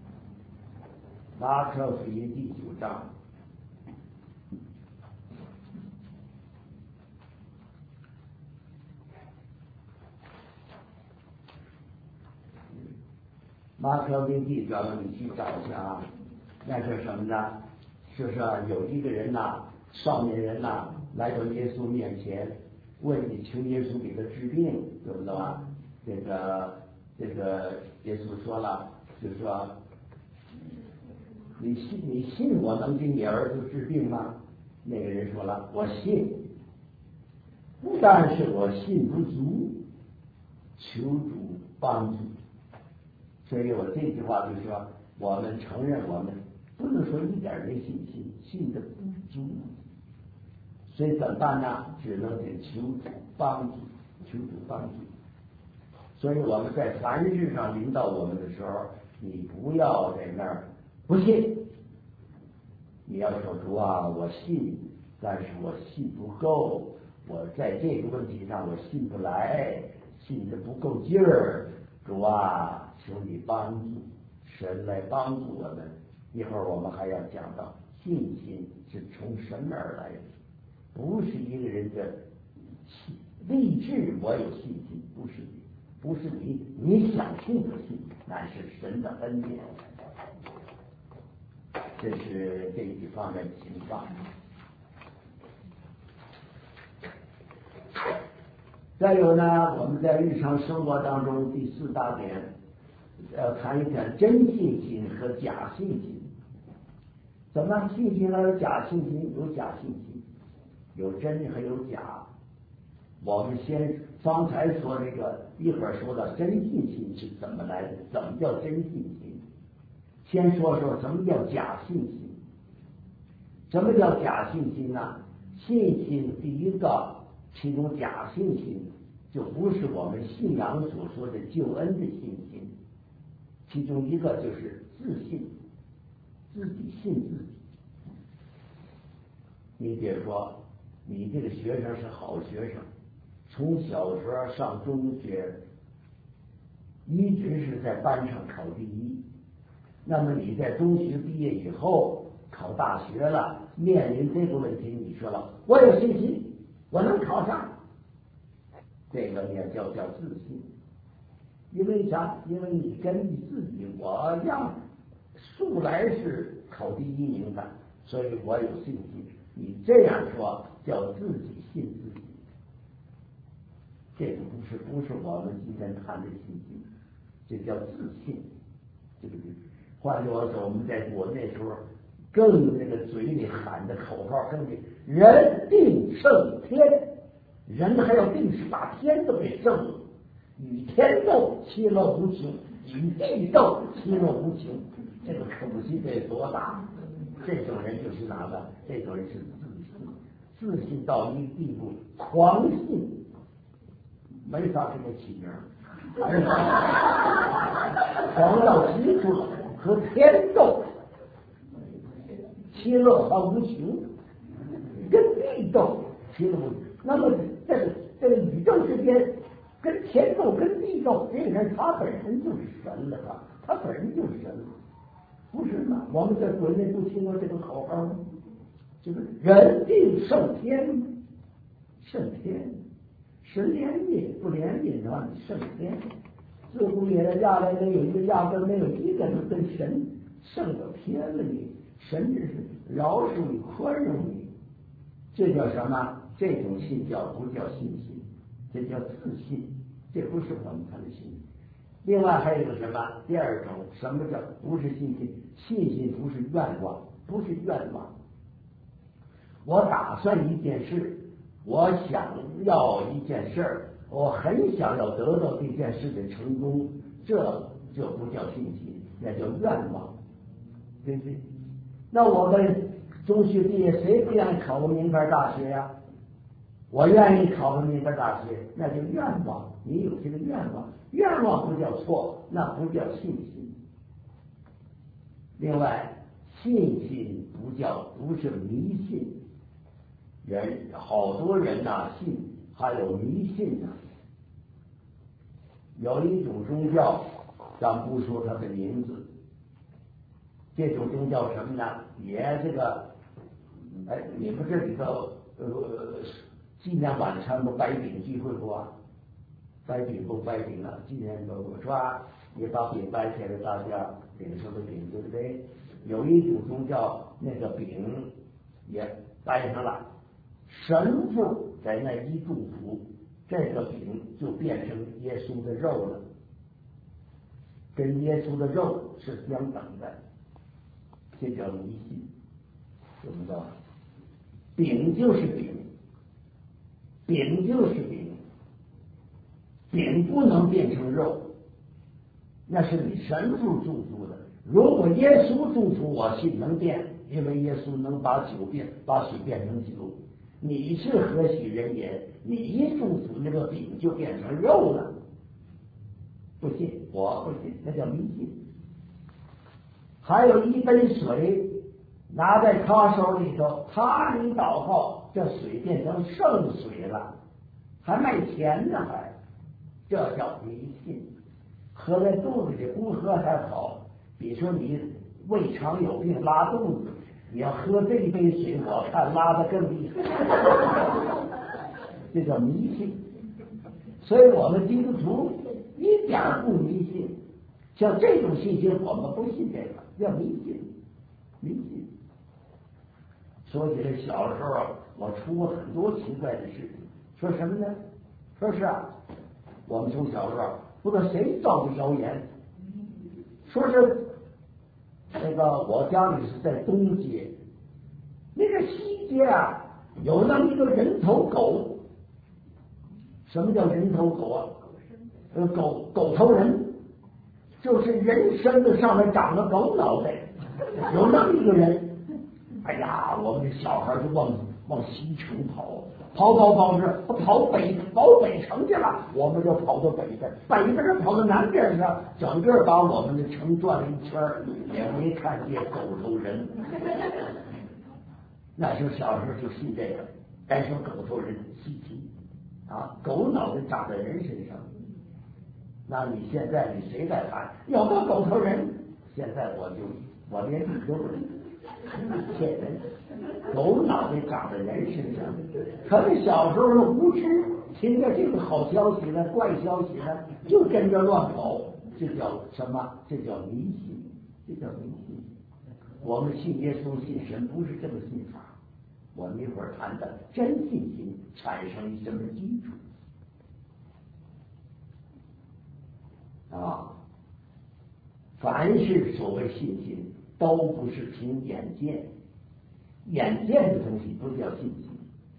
马可福音第九章，马可福音第九章，你去找一下啊。那是什么呢？就是有一个人呐、啊，少年人呐、啊，来到耶稣面前， 问你求耶稣给他治病，对不对吧？这个这个耶稣说了，就说你信你信我能给你儿子治病吗？那个人说了，我信，但是我信不足，求主帮助。所以我这句话就说，我们承认我们不能说一点没信心，信的不足。所以怎么办呢？只能得求主帮助，求主帮助。所以我们在凡事上领导我们的时候，你不要在那儿不信，你要说主啊，我信，但是我信不够，我在这个问题上我信不来，信的不够劲儿。主啊，求你帮助，神来帮助我们。一会儿我们还要讲到信心是从神而来的。不是一个人的立志，我有信心，不是你，不是你，你想信就信，乃是神的恩典。这是这几方面的情况。再有呢，我们在日常生活当中第四大点，要谈一谈真信心和假信心。怎么信心还有假信心？有假信心。有真还有假，我们先方才说这个，一会儿说到真信心是怎么来的，怎么叫真信心？先说说什么叫假信心。什么叫假信心呢？信心第一个，其中假信心就不是我们信仰所说的救恩的信心，其中一个就是自信，自己信自己。你比如说，你这个学生是好学生，从小时候上中学，一直是在班上考第一。那么你在中学毕业以后考大学了，面临这个问题，你说了，我有信心，我能考上，这个也叫叫自信。因为啥？因为你跟你自己，我要素来是考第一名的，所以我有信心。你这样说叫自己信自己，这个不是不是我们今天谈的信心，这叫自信，对不对？换句话说，我们在国内时候更那个嘴里喊的口号更得人定胜天，人还要定是把天都给胜了，与天斗其乐无穷，与地斗其乐无穷，这个可不惜得多大。这种人就是哪个？这种人是自信，自信到一个地步，狂信，没法给他起名，狂到极处和天斗，其乐还无穷，跟地斗其乐无穷。那么这个这个宇宙之间，跟天斗跟地斗，这个人他本身就是神了吧？他本身就是神了。不是吗？我们在国内不听过这个口号吗？就是人定胜天，胜天，神怜悯不怜悯的话，你胜天。自古以来压来没有一个，压根没有一个是跟神胜了天了你，神只是饶恕你、宽容你，这叫什么？这种信叫不叫信心？这叫自信，这不是我们谈的信心。另外还有一个什么？第二种，什么叫不是信心？信心不是愿望，不是愿望。我打算一件事，我想要一件事儿，我很想要得到这件事的成功，这就不叫信心，那叫愿望，对不对？那我们中学毕业，谁不愿意考个名牌大学呀？我愿意考个名牌大学，那叫愿望，你有这个愿望。愿望不叫错，那不叫信心。另外，信心不叫不是迷信，人好多人呐、啊、信，还有迷信呢、啊。有一种宗教，咱不说它的名字，这种宗教什么呢？也这个，哎，你们这里头呃，纪念晚餐不摆饼聚会不啊？掰饼不掰饼了，今天我说你把饼掰开了，大家领受的饼，对不对？有一种宗教，那个饼也掰上了， 神父在那一祝福，这个饼就变成耶稣的肉了，跟耶稣的肉是相等的，这叫迷信，知不知道？饼就是饼，饼就是饼，饼不能变成肉，那是你神父祝福的。如果耶稣祝福我信能变，因为耶稣能把酒变，把水变成酒。你是何许人也？你一祝福那个饼就变成肉了，不信，我不信，那叫迷信。还有一杯水拿在他手里头，他一祷告，这水变成圣水了，还卖钱呢，还这叫迷信。喝在肚子里不喝还好，比如说你胃肠有病拉肚子，你要喝这一杯水，我看拉得更厉害，这叫迷信。所以我们基督徒一点不迷信，像这种信心我们不信这个，叫迷信。迷信。说起来，小时候我出过很多奇怪的事情。说什么呢？说是啊，我们从小时候不知道谁造的谣言，说是那个我家里是在东街，那个西街啊有那么一个人头狗。什么叫人头狗啊？呃，狗狗头人，就是人身子上面长了狗脑袋，有那么一个人。哎呀，我们这小孩就往往西城跑，跑跑跑着跑北跑北城去了，我们就跑到北边，北边跑到南边上，整个把我们的城转了一圈，也没看见狗头人。那时候小时候就信这个，该说狗头人稀奇啊，狗脑袋长在人身上。那你现在你谁在喊有个狗头人？现在我就我连你都不认。骗人，狗脑袋长在人身上。可是小时候的无知，听着这个好消息呢、怪消息呢，就跟着乱跑，这叫什么？这叫迷信，这叫迷信。我们信耶稣、信神不是这个信法。我们一会儿谈的真信心产生于什么基础啊？凡是所谓信心，都不是凭眼见，眼见的东西不叫信心。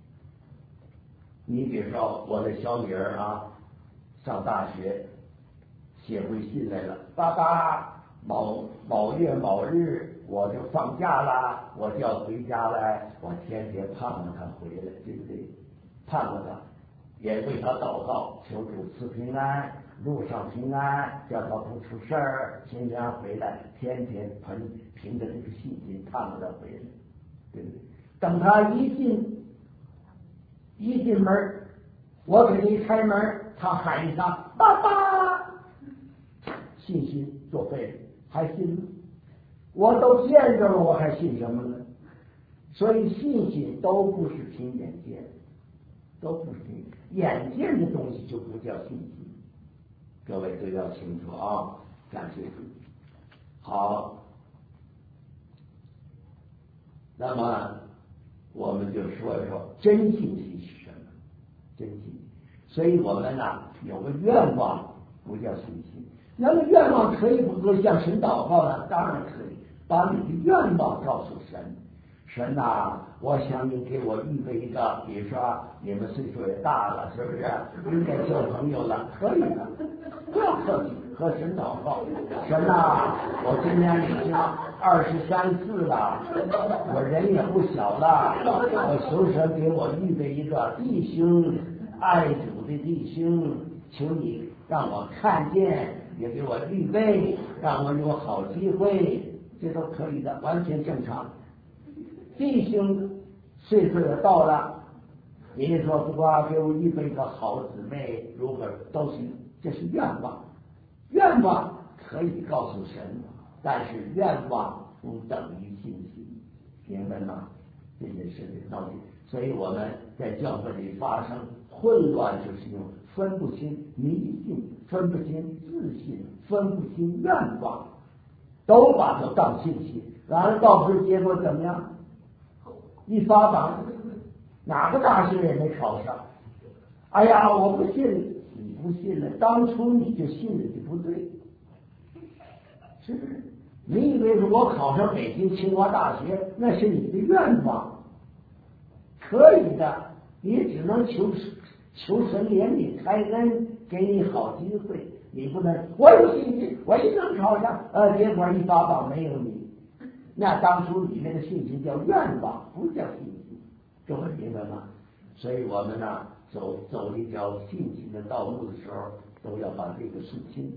你比如说我的小女儿啊，上大学写回信来了，爸爸，某某月某日我就放假啦，我就要回家来，我天天盼望他回来，对不对？盼望他，也为他祷告，求主赐平安，路上平安，叫他不出事儿，平安回来，天天凭凭着这个信心盼望他回来，对不对？等他一进一进门，我给他一开门，他喊一声爸爸，信心作废了，还信吗？我都见着了，我还信什么呢？所以信心都不是凭眼见，都不是凭眼见的东西就不叫信心。各位都要清楚啊，感谢主。好，那么我们就说一说真信心是什么？真信心。所以我们呢、啊、有个愿望，不叫信心。那么愿望可以不可以向神祷告呢？当然可以，把你的愿望告诉神。神呐、啊，我想你给我预备一个，比如说你们岁数也大了，是不是应该交朋友了？可以的，不要客气，和神祷告。神呐、啊，我今年已经二十三四了，我人也不小了，我求神给我预备一个弟兄，爱主的弟兄，求你让我看见，也给我预备，让我有好机会，这都可以的，完全正常。弟兄岁数也到了，你说不过给我预备一个好姊妹，如何都行，这是愿望。愿望可以告诉神，但是愿望不等于信心，明白吗？这件事的道理。所以我们在教会里发生混乱，就是用分不清迷信，分不清自信，分不清愿望，都把它当信心，完了到时结果怎么样？一发榜， 哪个大学也没考上。哎呀，我不信，你不信了，当初你就信的就不对，是不是？你以为如果考上北京清华大学，那是你的愿望，可以的，你只能求求神怜悯开恩，给你好机会，你不能我有信心，我一定考上，呃，结果一发榜没有你，那当初你那个信心叫愿望，不叫信心，各位明白吗？所以我们呢，走走一条信心的道路的时候，都要把这个树清。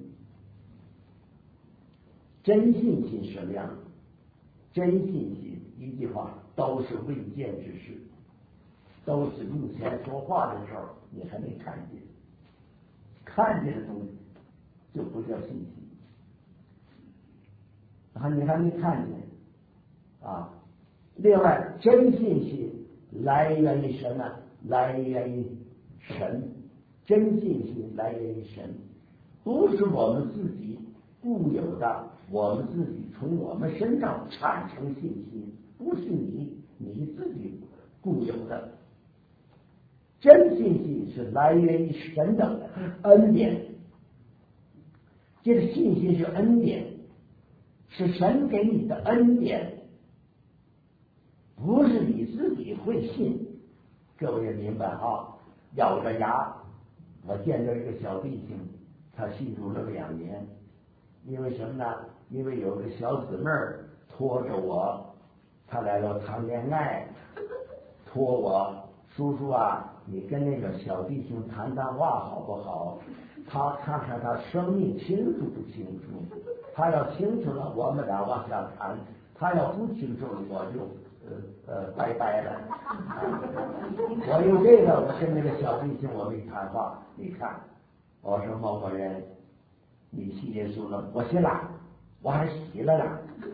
真信心什么样？真信心一句话都是未见之事，都是目前说话的时候你还没看见，看见的东西就不叫信心，啊，你还没看见啊。另外，真信心来源于什么？来源于神。真信心来源于神，不是我们自己固有的，我们自己从我们身上产生信心，不是你你自己固有的。真信心是来源于神的恩典，这个信心是恩典，是神给你的恩典，不是你自己会信。各位也明白啊？咬着牙，我见到一个小弟兄，他信主了两年，因为什么呢？因为有个小姊妹儿拖着我，他来了谈恋爱，拖我，叔叔啊，你跟那个小弟兄谈谈话好不好？他看看他生命清楚不清楚，他要清楚了，我们俩往下谈；他要不清楚了，我就呃呃拜拜了。我用这个，我跟那个小弟兄我没谈话，你看，我说某某人，你信耶稣了？我信了，我还洗了呢。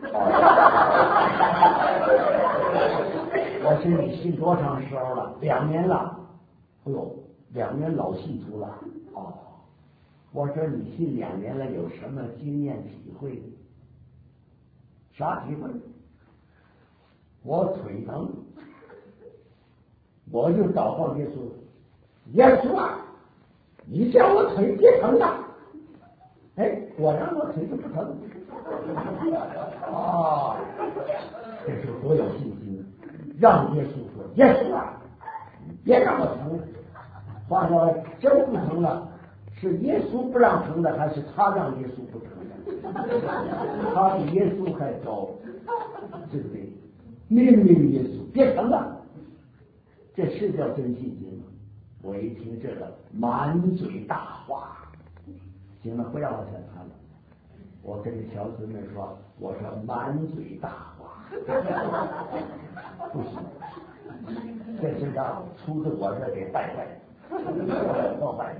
我说你信多长时候了？两年了。哎呦，两年老信徒了。哦，我说你信两年了，有什么经验体会？啥体会？我腿疼，我就祷告耶稣，耶稣啊，你叫我腿别疼了。哎，果然我腿就不疼。啊，这是多有信心！让耶稣说，耶稣啊，你别让我疼。话说来，真不疼了，是耶稣不让疼的，还是他让耶稣不疼的？他比耶稣还高，对不对？命令耶稣别疼了，这是叫真信心吗？我一听这个，满嘴大话。行了，不要往下谈了。我跟小姊妹说，我说满嘴大话，不行，这是让出自我这给败坏，破坏，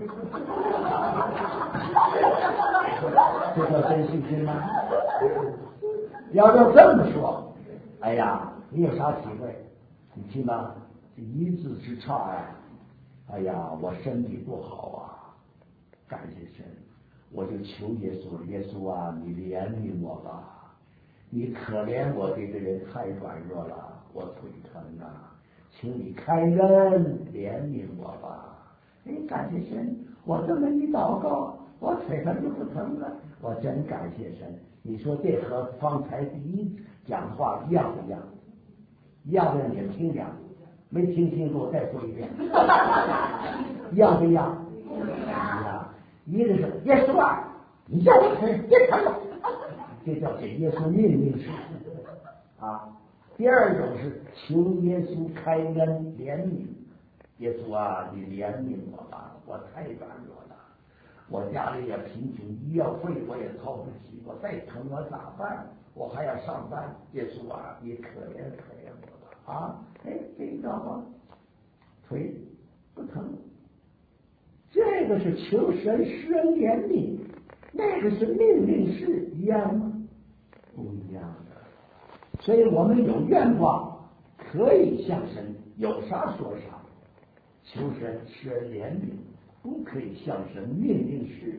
这叫真信心吗？要要这么说，哎呀，你有啥体会？你听吧，一字之差呀！哎呀，我身体不好啊，感谢神。我就求耶稣，耶稣啊，你怜悯我吧！你可怜我这个人太软弱了，我腿疼啊，请你开恩怜悯我吧！哎，感谢神，我这么一祷告，我腿疼就不疼了，我真感谢神。你说这和方才第一讲话一样不一样？一样的，你们听讲，没听清楚，我再说一遍，一样不一样？一样。一个是耶稣啊，你叫我腿别疼了，这叫给耶稣命令式啊。第二种是求耶稣开恩怜悯，耶稣啊，你怜悯我吧，我太软弱了，我家里也贫穷，医药费我也掏不起，我再疼我咋办？我还要上班，耶稣啊，你可怜可怜我吧啊！哎，这一道吧，腿不疼。这个是求神施恩怜悯，那个是命令式，一样吗？不一样的。所以我们有愿望可以向神有啥说啥，求神施恩怜悯，不可以向神命令式。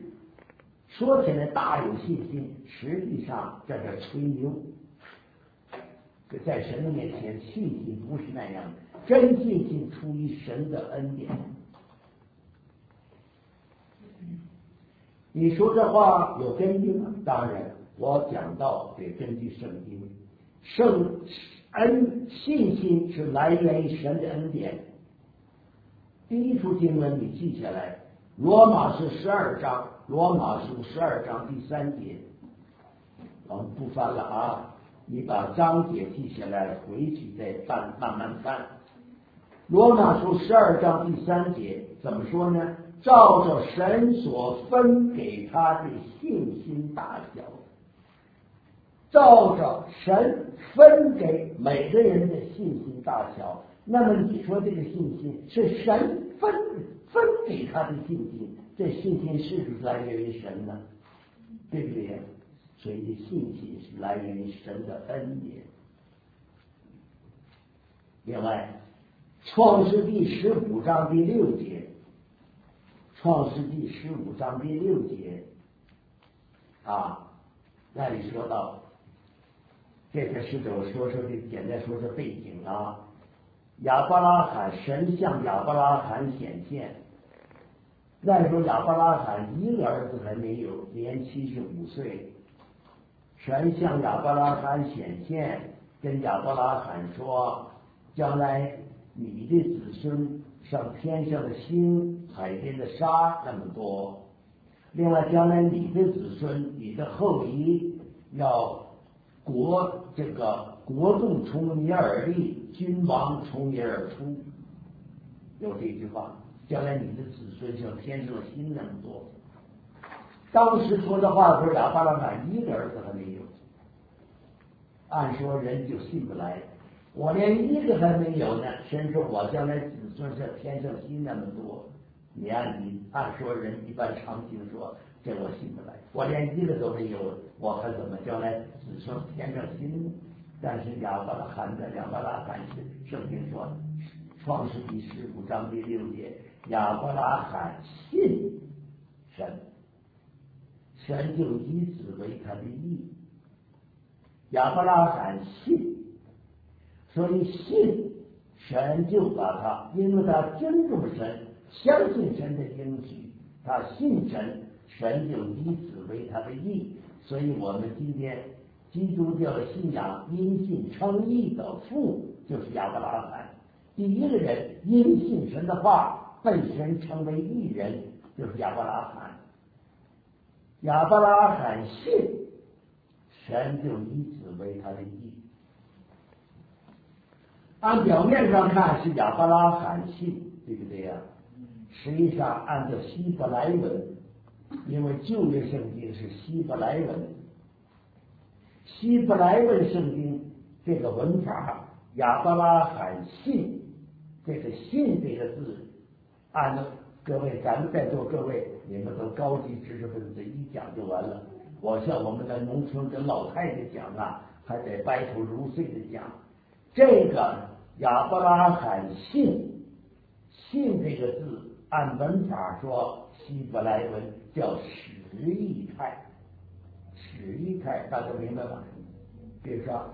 说起来大有信心，实际上这是吹牛。 在神的面前，信心不是那样的，真信心出于神的恩典。你说这话有根据吗？当然，我讲到得根据圣经。圣恩信心是来源于神的恩典。第一处经文你记下来，罗马书十二章，罗马书十二章第三节，我们不翻了啊，你把章节记下来，回去再翻，慢慢翻。罗马书十二章第三节怎么说呢？照着神所分给他的信心大小，照着神分给每个人的信心大小。那么你说这个信心是神分分给他的信心，这信心是不是来源于神呢？对不对？所以这信心是来源于神的恩典。另外，创世纪十五章第六节，创世纪十五章第六节啊，那里说到这个是我说说这简单说说背景啊。亚伯拉罕，神向亚伯拉罕显现，那时候亚伯拉罕一个儿子还没有，年七十五岁。神向亚伯拉罕显现，跟亚伯拉罕说，将来你的子孙像天上的星，海边的沙那么多。另外，将来你的子孙，你的后裔要国这个国度从你而立，君王从你而出。有这句话，将来你的子孙像天上的星那么多。当时说的话说亚伯拉罕一个儿子还没有，按说人就信不来，我连一个还没有呢，神说我将来子孙像天上星那么多，你按你按说人一般常听说，这我信不来，我连一个都没有，我还怎么将来子孙天上星？但是亚伯拉罕的亚伯拉罕是圣经说，创世纪十五章第六节，亚伯拉罕信神，神就以此为他的义。亚伯拉罕信，所以信神就把他，因为他尊重神，相信神的应许，他信神，神就以此为他的义。所以我们今天基督教的信仰因信称义的父就是亚伯拉罕，第一个人因信神的话被神成为义人就是亚伯拉罕。亚伯拉罕信，神就以此为他的义。按表面上看是亚伯拉罕信，对不对呀？实际上按照希伯来文，因为旧约圣经是希伯来文，希伯来文圣经这个文法，亚伯拉罕信，这个信这个字，按照各位咱们在座各位，你们都高级知识分子，一讲就完了。我像我们在农村跟老太太讲啊，还得白头如碎的讲。这个亚伯拉罕信，信这个字按文法说，希伯来文叫使役态，使役态大家明白吗？比如说，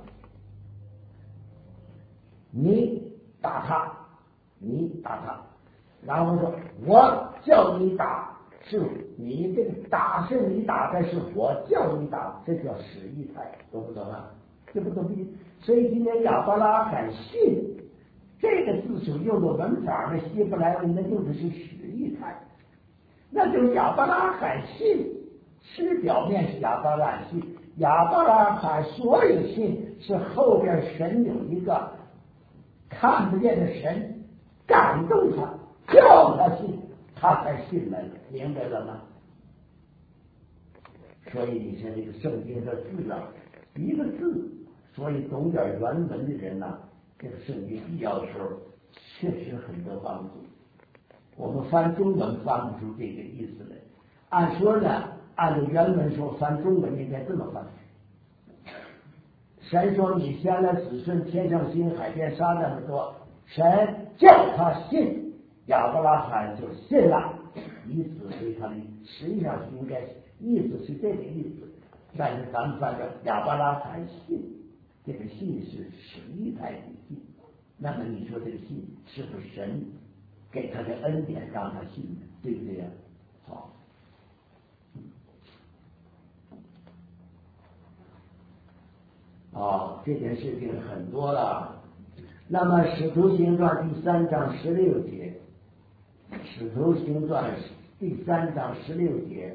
你打他，你打他，然后说我叫你打，是你这个打是你打的，是我叫你打，这叫使役态，懂不懂啊？这不懂不？所以今天亚伯拉罕信这个字所用的文法呢，希伯来文的用的是使役态，那就是亚伯拉罕信，是表面是亚伯拉罕信，亚伯拉罕所有信是后边神有一个看不见的神感动他，叫他信，他才信来了，明白了吗？所以你看这个圣经的字啊，一个字，所以懂点原文的人呐、啊，这个圣经必要的时候确实很多帮助。我们翻中文翻不出这个意思来，按说呢，按照原文说翻中文应该这么翻。神说你将来子孙天上星海边沙那么多，神叫他信，亚伯拉罕就信了，以此为他的，实际上应该意思是这个意思，但是咱们翻着亚伯拉罕信， 这个信是谁来的信？那么你说这个信是不是神给他的恩典让他信的，对不对呀？好，哦，这件事情很多了。那么《使徒行传》第三章十六节，《使徒行传》第三章十六节，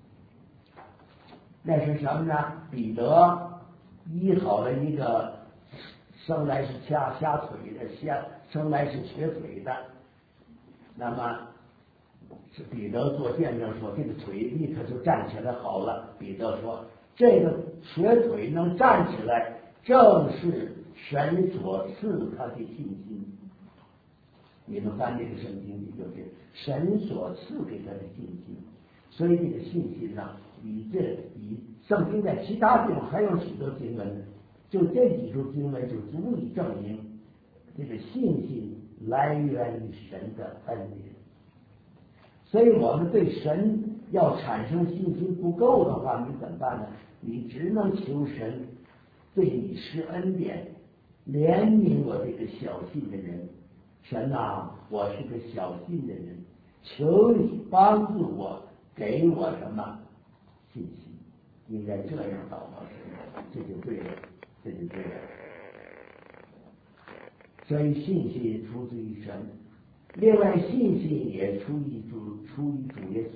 那是什么呢？彼得医好了一个生来是瞎瞎腿的，瞎生来是瘸腿的。那么是彼得做见证说，这个腿立刻就站起来好了。彼得说，这个瘸腿能站起来，正是神所赐他的信心。你们翻这个圣经里就是神所赐给他的信心。所以这个信心呢，以这以圣经在其他地方还有许多经文，就这几处经文就足以证明这个信心来源于神的恩典。所以我们对神要产生信心不够的话，你怎么办呢？你只能求神对你施恩典，怜悯我这个小信的人。神啊，我是个小信的人，求你帮助我，给我什么信心？应该这样祷告神，这就对了，这就对了。所以信心出自于神，另外信心也出于主，出于主耶稣。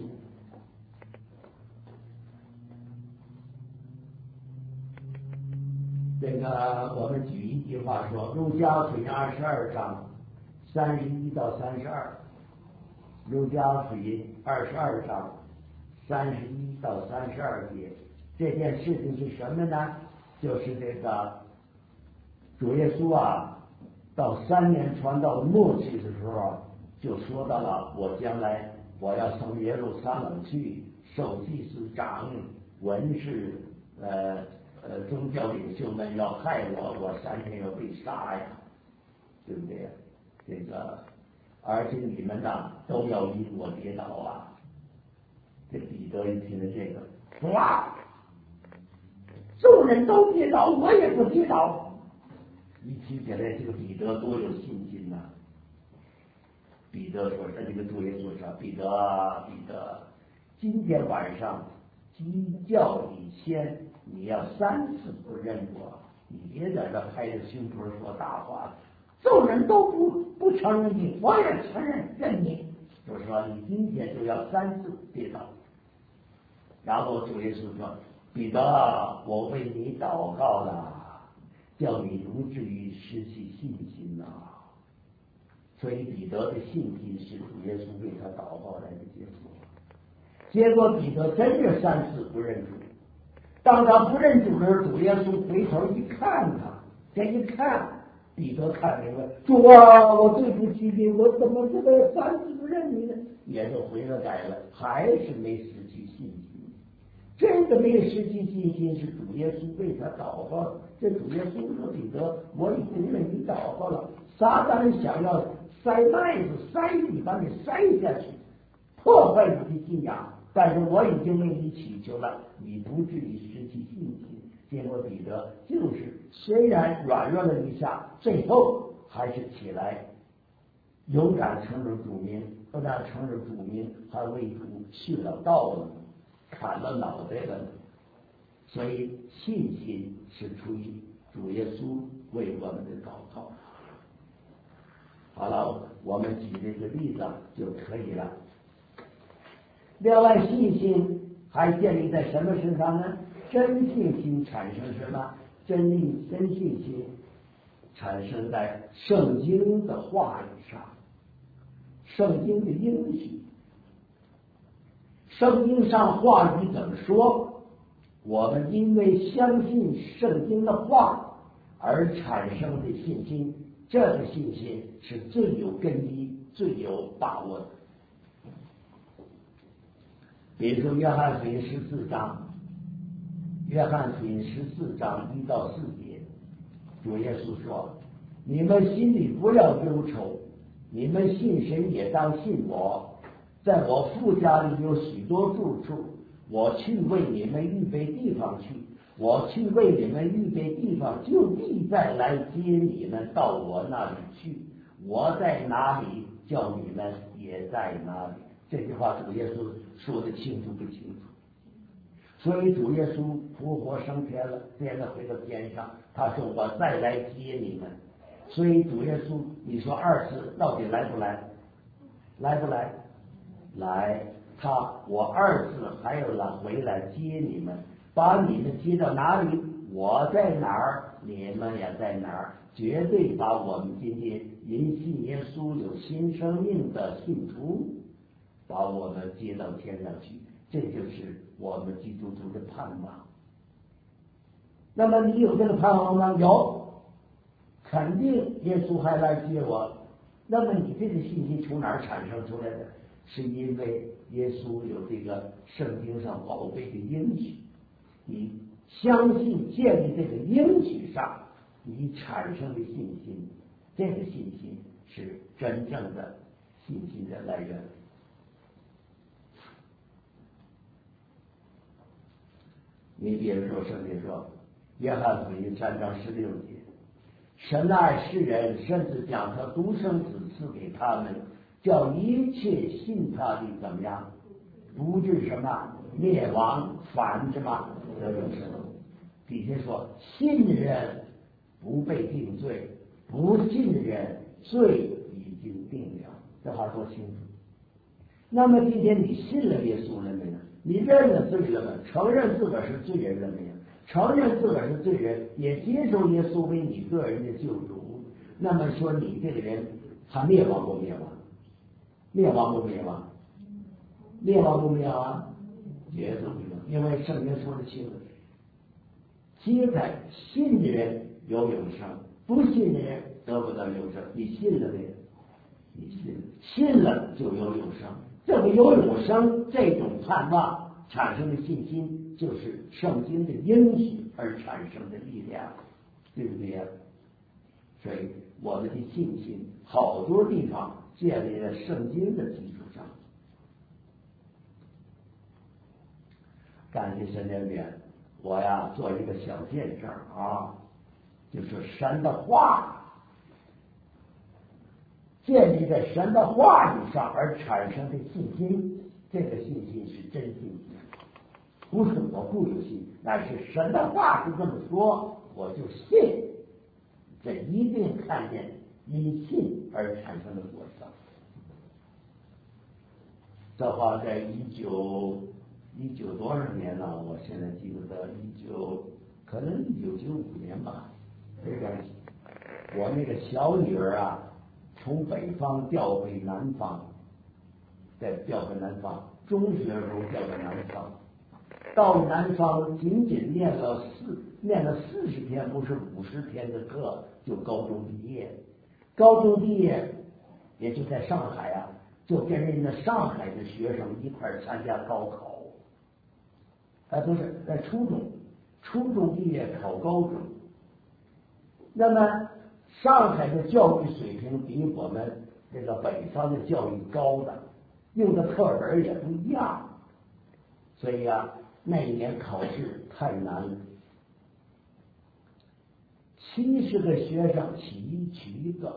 这个我们举一句话说，路加福音二十二章三十一到三十二，路加福音二十二章三十一到三十二节，这件事情是什么呢？就是这个主耶稣啊，到三年传道末期的时候，就说到了我将来我要从耶路撒冷去，受祭司长、文士、呃呃宗教领袖们要害我，我三天要被杀呀，对不对呀？这个，而且你们呢都要因我跌倒啊！这彼得一听了这个，哇，众人都跌倒，我也不跌倒。一听起来，这个彼得多有信心呐、啊！彼得说：“这个主耶稣说，彼得啊，彼得，今天晚上鸡叫以前，你要三次不认我，你别在这拍着胸脯说大话。众人都不不承认你，我也承认认你，就是说你今天就要三次跌倒。”然后主耶稣说：“彼得，我为你祷告了，叫你不至于失去信心呐、啊。”所以彼得的信心是主耶稣为他祷告来的结果。结果彼得真是三次不认主。当他不认主的时候，主耶稣回头一看他，这一看，彼得看明白，主啊，我对不起你，我怎么这个三次不认你呢？也就悔了改了，还是没失去信心。真的没有失去信心，是主耶稣为他祷告。这主耶稣说：“彼得，我已经为你祷告了。撒旦想要塞麦子塞你，把你塞下去，破坏你的信仰。但是我已经为你祈求了，你不至于失去信心。”结果彼得就是虽然软弱了一下，最后还是起来，勇敢承认主名，不但承认主名，还为主殉了道了。砍了脑袋了，所以信心是出于主耶稣为我们的祷告。好了，我们举这个例子就可以了。另外，信心还建立在什么身上呢？真信心产生什么？真理真信心产生在圣经的话语上，圣经的应许。圣经上话语怎么说？我们因为相信圣经的话而产生的信心，这个信心是最有根基、最有把握的。比如说约翰福音十四章，约翰福音十四章一到四节，主耶稣说：“你们心里不要忧愁，你们信神也当信我。在我父家里有许多住处，我去为你们预备地方去。 我去为你们预备地方，就必再来接你们到我那里去。我在哪里，叫你们也在哪里。这句话主耶稣说的清楚不清楚？所以主耶稣复活升天了，现在回到天上，他说我再来接你们。所以主耶稣，你说二次到底来不来？来不来？来，他我二次还要来回来接你们，把你们接到哪里？我在哪儿，你们也在哪儿，绝对把我们今天因信耶稣有新生命的信徒，把我们接到天上去。这就是我们基督徒的盼望。那么你有这个盼望吗？有，肯定耶稣还来接我。那么你这个信心从哪儿产生出来的？是因为耶稣有这个圣经上宝贝的应许，你相信建立这个应许上，你产生的信心，这个信心是真正的信心的来源。你比如说圣经说约翰福音三章十六节，神爱世人，甚至将他独生子赐给他们，叫一切信他的怎么样，不至什么灭亡，反什么得永生。底下说信人不被定罪，不信人罪已经定了，这话说清楚。那么今天你信了耶稣了没有？你认了罪了吗？承认自个儿是罪人了没有？承认自个儿是罪人，也接受耶稣为你个人的救主。那么说你这个人，他灭亡不灭亡？灭亡不灭亡？灭亡不灭亡？绝对不灭亡，因为圣经说的清楚，接待信的人有永生，不信的人得不到永生。你信了没有？你信了，信了就有永生。这个有永生这种盼望产生的信心，就是圣经的应许而产生的力量，对不对呀？所以我们的信心好多地方建立在圣经的基础上。感谢神的恩典，我呀做一个小见证啊，就是神的话建立在神的话语上而产生的信心，这个信心是真信心，不是我不有信，那是神的话是这么说，我就信。这一定看见因信而产生的果效。这话在一九一九多少年了？我现在记不得，一九可能一九九五年吧。这个我那个小女儿啊，从北方调回南方，再调回南方，中学时候调到南方，到南方仅仅念了四念了四十天，不是五十天的课，就高中毕业。高中毕业也就在上海啊，就跟人家上海的学生一块参加高考，哎，不是在初中，初中毕业考高中。那么上海的教育水平比我们这个北方的教育高的，用的课本也不一样，所以啊，那一年考试太难了。七十个学生起一取一个，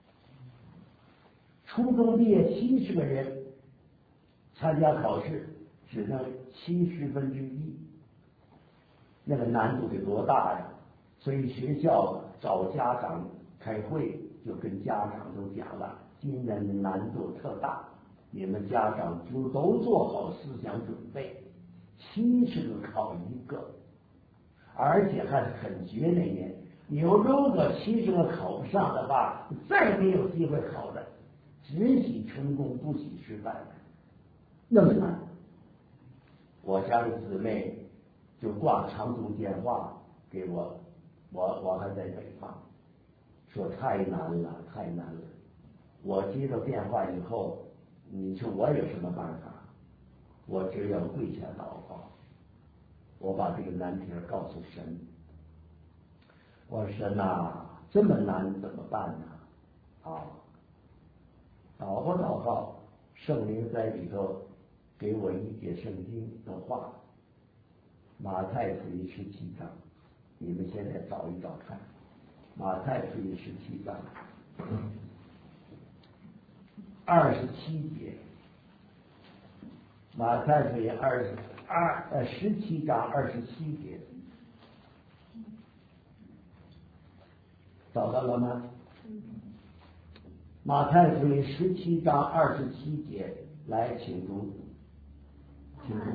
初中毕业七十个人参加考试，只能七十分之一，那个难度得多大呀！所以学校找家长开会，就跟家长都讲了，今年的难度特大，你们家长就都做好思想准备，七十个考一个，而且还很绝那年。你如果七十个考不上的话，再没有机会考的，只喜成功不喜失败，那么难。我家的姊妹就挂长途电话给我，我我还在北方，说太难了，太难了。我接到电话以后，你说我有什么办法？我只有跪下祷告，我把这个难题告诉神。我说神呐，这么难怎么办呢？啊，祷告祷告，圣灵在里头给我一节圣经的话， 马太福音十七章，你们现在找一找看，马太福音十七章二十七节，马太福音二十二呃十七章二十七节，找到了吗？马太福音十七章二十七节，来，请读。请读。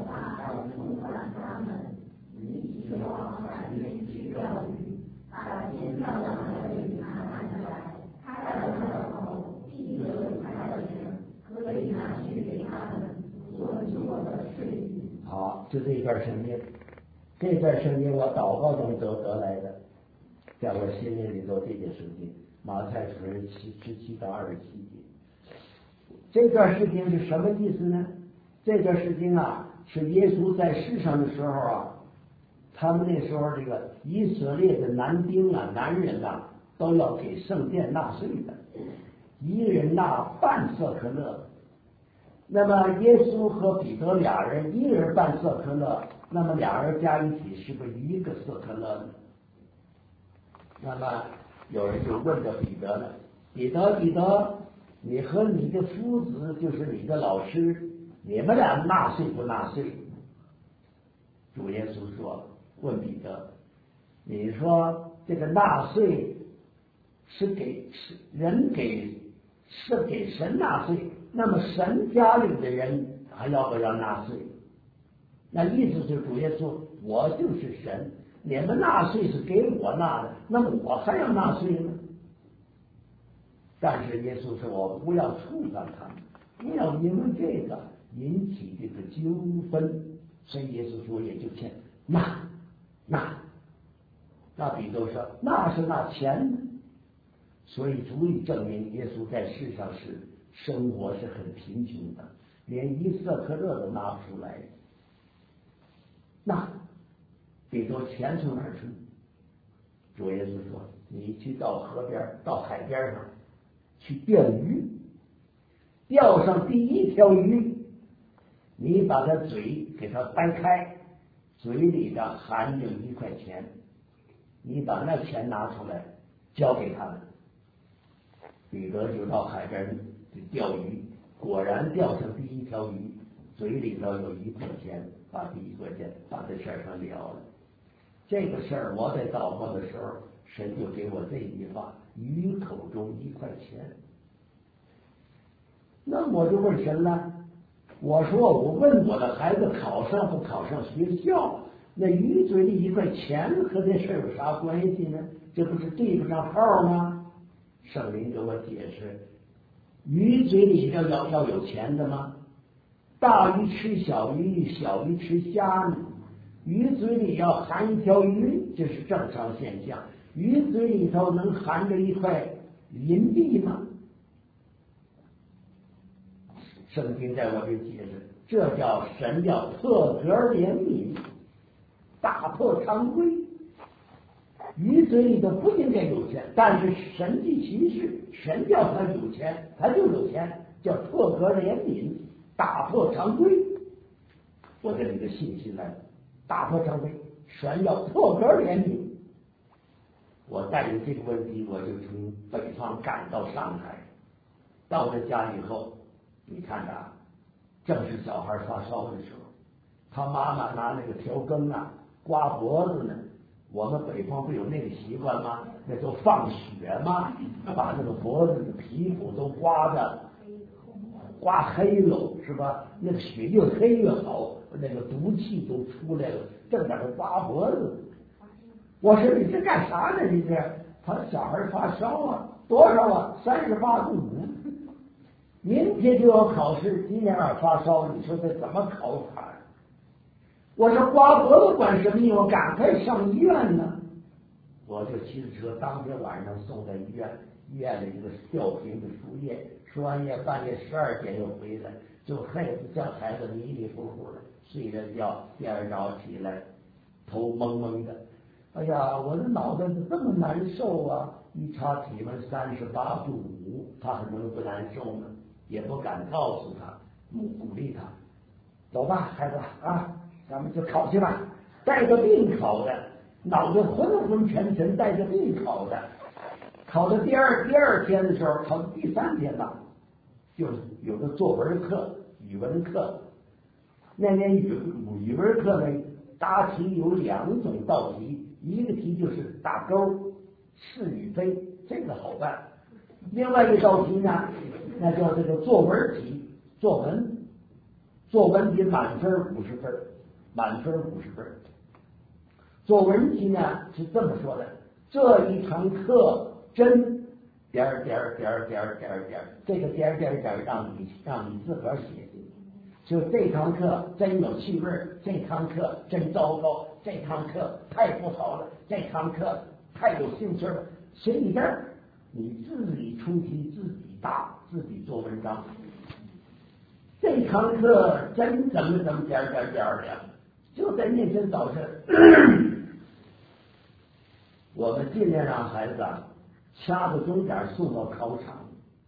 好，就这一段圣经，这段圣经我祷告中得得来的，在我心灵里头这件圣经，马太福音七十七到二十七节。这段圣经是什么意思呢？这段圣经啊，是耶稣在世上的时候啊，他们那时候这个以色列的男丁啊、男人呐、啊，都要给圣殿纳税的，一人纳半色可勒。那么耶稣和彼得俩人，一人半色可勒，那么俩人加一起是不是一个色可勒呢？那么有人就问着彼得了：“彼得，彼得，你和你的夫子，就是你的老师，你们俩纳税不纳税？”主耶稣说：“问彼得，你说这个纳税是给是人给是给神纳税，那么神家里的人还要不要纳税？那意思是主耶稣，我就是神，你们纳税是给我纳的，那么我还要纳税呢？”但是耶稣说：“我不要触犯他们，不要因为这个引起这个纠纷。”所以耶稣说也就钱纳纳。那彼得说：“那是拿钱的。”所以足以证明耶稣在世上是生活是很贫穷的，连一色可乐都拿不出来。那彼得钱从哪儿出？主耶稣说：“你去到河边，到海边上去钓鱼，钓上第一条鱼，你把它嘴给它掰开，嘴里的含着一块钱，你把那钱拿出来交给他们。”彼得就到海边去钓鱼，果然钓上第一条鱼，嘴里头有一块钱，把第一块钱把这事儿上了了。这个事儿我在祷告的时候，神就给我这句话：鱼口中一块钱。那我就问神了，我说我问我的孩子考上不考上学校，那鱼嘴里一块钱和这事儿有啥关系呢？这不是对不上号吗？圣灵给我解释，鱼嘴里要要要有钱的吗？大鱼吃小鱼，小鱼吃虾呢。鱼嘴里要含一条鱼，这是正常现象。鱼嘴里头能含着一块银币吗？圣经在我这解释，这叫神叫特格怜悯，大破常规。鱼嘴里头不应该有钱，但是神迹奇事，神叫他有钱，他就有钱，叫特格怜悯，打破常规。我这里的信息来了，打破常规，神要特格怜悯。我带着这个问题，我就从北方赶到上海，到这家以后，你看着啊，正是小孩发烧的时候，他妈妈拿那个调羹啊刮脖子呢。我们北方不有那个习惯吗？那就放血嘛，把那个脖子的皮肤都刮的刮黑了，是吧？那个血越黑越好，那个毒气都出来了，正在那刮脖子。我说你这干啥呢？你这他小孩发烧啊，多少啊？三十八度五，明天就要考试，今天晚上发烧，你说这怎么考法？我说刮脖子管什么用？赶快上医院呢！我就骑着车，当天晚上送到医院，医院里一个吊瓶的输液，输完液半夜十二点又回来，就孩子叫孩子迷迷糊糊的睡着觉，第二早起来头蒙蒙的。哎呀，我的脑袋怎么这么难受啊！一查体温三十八度五，他还能不难受呢？也不敢告诉他，鼓励他，走吧，孩子啊。 咱们就考去吧，带着病考的，脑子昏昏沉沉，带着病考的。考到第二第二天的时候，考到第三天吧，就是有个作文课、语文课。那年语语文课呢，答题有两种道题，一个题就是打勾，是与非，这个好办。另外一道题呢，那叫这个作文题，作文，作文题满分五十分，满分五十分。作文题呢是这么说的：这一堂课真点儿点儿点儿点儿点儿点儿，这个点儿点儿点儿让你让你自个儿写。就这堂课真有趣味，这堂课真糟糕，这堂课太不好了，这堂课太有兴趣了。写你这儿，你自己出题，自己答，自己做文章。这堂课真怎么怎么点儿点儿点儿的，就在那天早晨，我们尽量让孩子啊掐着钟点送到考场。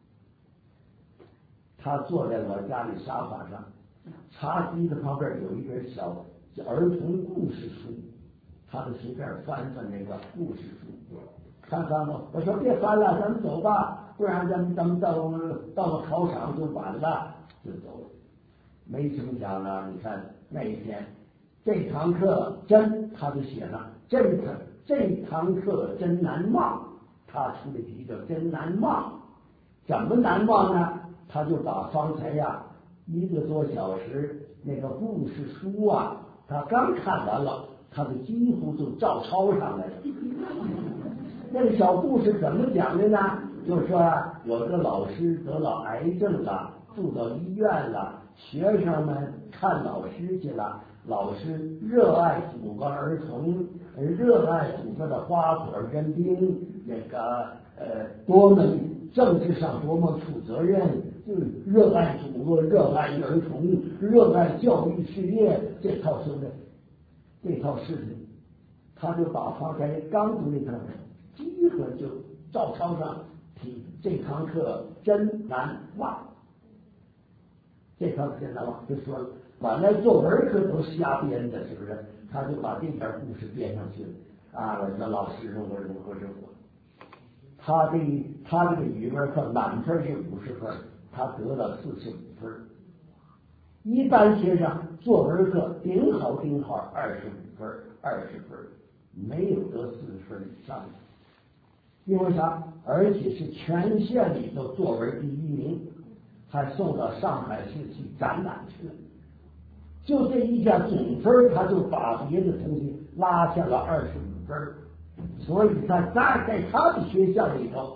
他坐在我家里沙发上，茶几的旁边有一本小儿童故事书，他就随便翻翻那个故事书，看看我，我说别翻了，咱们走吧，不然咱们咱们到到了考场就晚了，就走了。没成想呢，你看那一天这堂课真，他就写了这堂这堂课真难忘，他出的题叫真难忘，怎么难忘呢？他就把方才呀一个多小时那个故事书啊，他刚看完了，他就几乎就照抄上来了。那个小故事怎么讲的呢？就是说有个老师得了癌症了，住到医院了，学生们看老师去了，老师热爱祖国儿童，热爱祖国的花朵人丁，那个呃多么政治上多么负责任，嗯，热爱祖国，热爱儿童，热爱教育事业，这套说的这套事情，他就把方才刚读那堂几乎就照抄上题。这堂课真难忘，这堂课真难忘，就说了，本来作文课都瞎编的，是不是？他就把这篇故事编上去了啊！我说老师如何如何如何。他这他这个语文课满分是五十分，他得了四十五分。一般学生作文课顶好顶好二十五分，二十分没有得四十分以上的。因为啥？而且是全县里头作文第一名，还送到上海市去展览去了。就这一下总分，他就把别的同学拉下了二十五分。所以他在在他的学校里头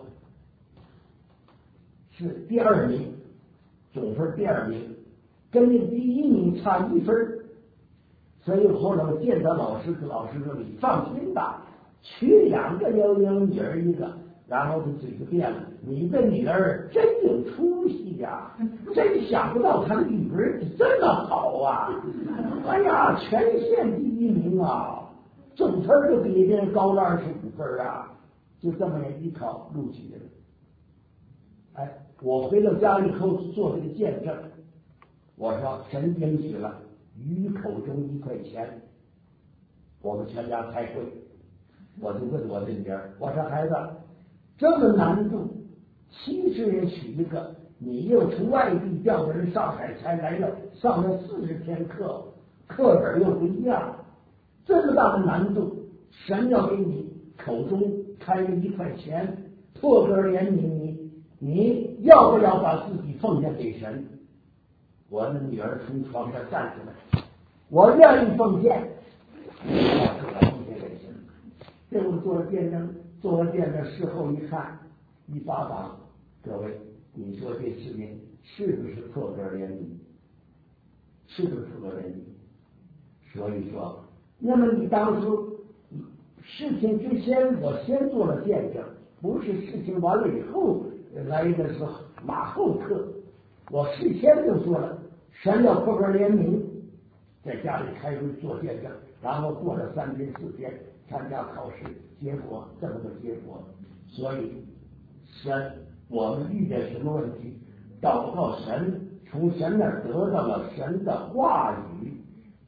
是第二名，总分第二名，跟那第一名差一分。所以后来我见到老师，跟老师说：“你放心吧，取两个有有女儿一个。”然后他嘴就变了：“你的女儿真有出息呀、啊，真想不到她的语文这么好啊！哎呀，全县第一名啊！”总分就比别人高了二十五分啊，就这么一考录取了。哎，我回到家里后做这个见证，我说神应许了，鱼口中一块钱，我们全家开会，我就问我的女儿，我说孩子，这么难度，七十人取一个，你又从外地调人上海才来了，上了四十天课，课本又不一样。这么大的难度，神要给你口中开了一块钱，破格怜悯你，你要不要把自己奉献给神？我的女儿从床上站起来，我愿意奉献，我把奉献给神。这我做了见证，做了见证，事后一看，一巴掌，各位，你说这事情是不是破格怜悯？是不是破格怜悯？所以说。那么你当初事情之前，我先做了见证，不是事情完了以后来的时候马后课。我事先就说了，神要破格怜悯，在家里开会做见证，然后过了三天四天参加考试，结果这么个结果。所以神，我们遇见什么问题，祷告神，从神那儿得到了神的话语。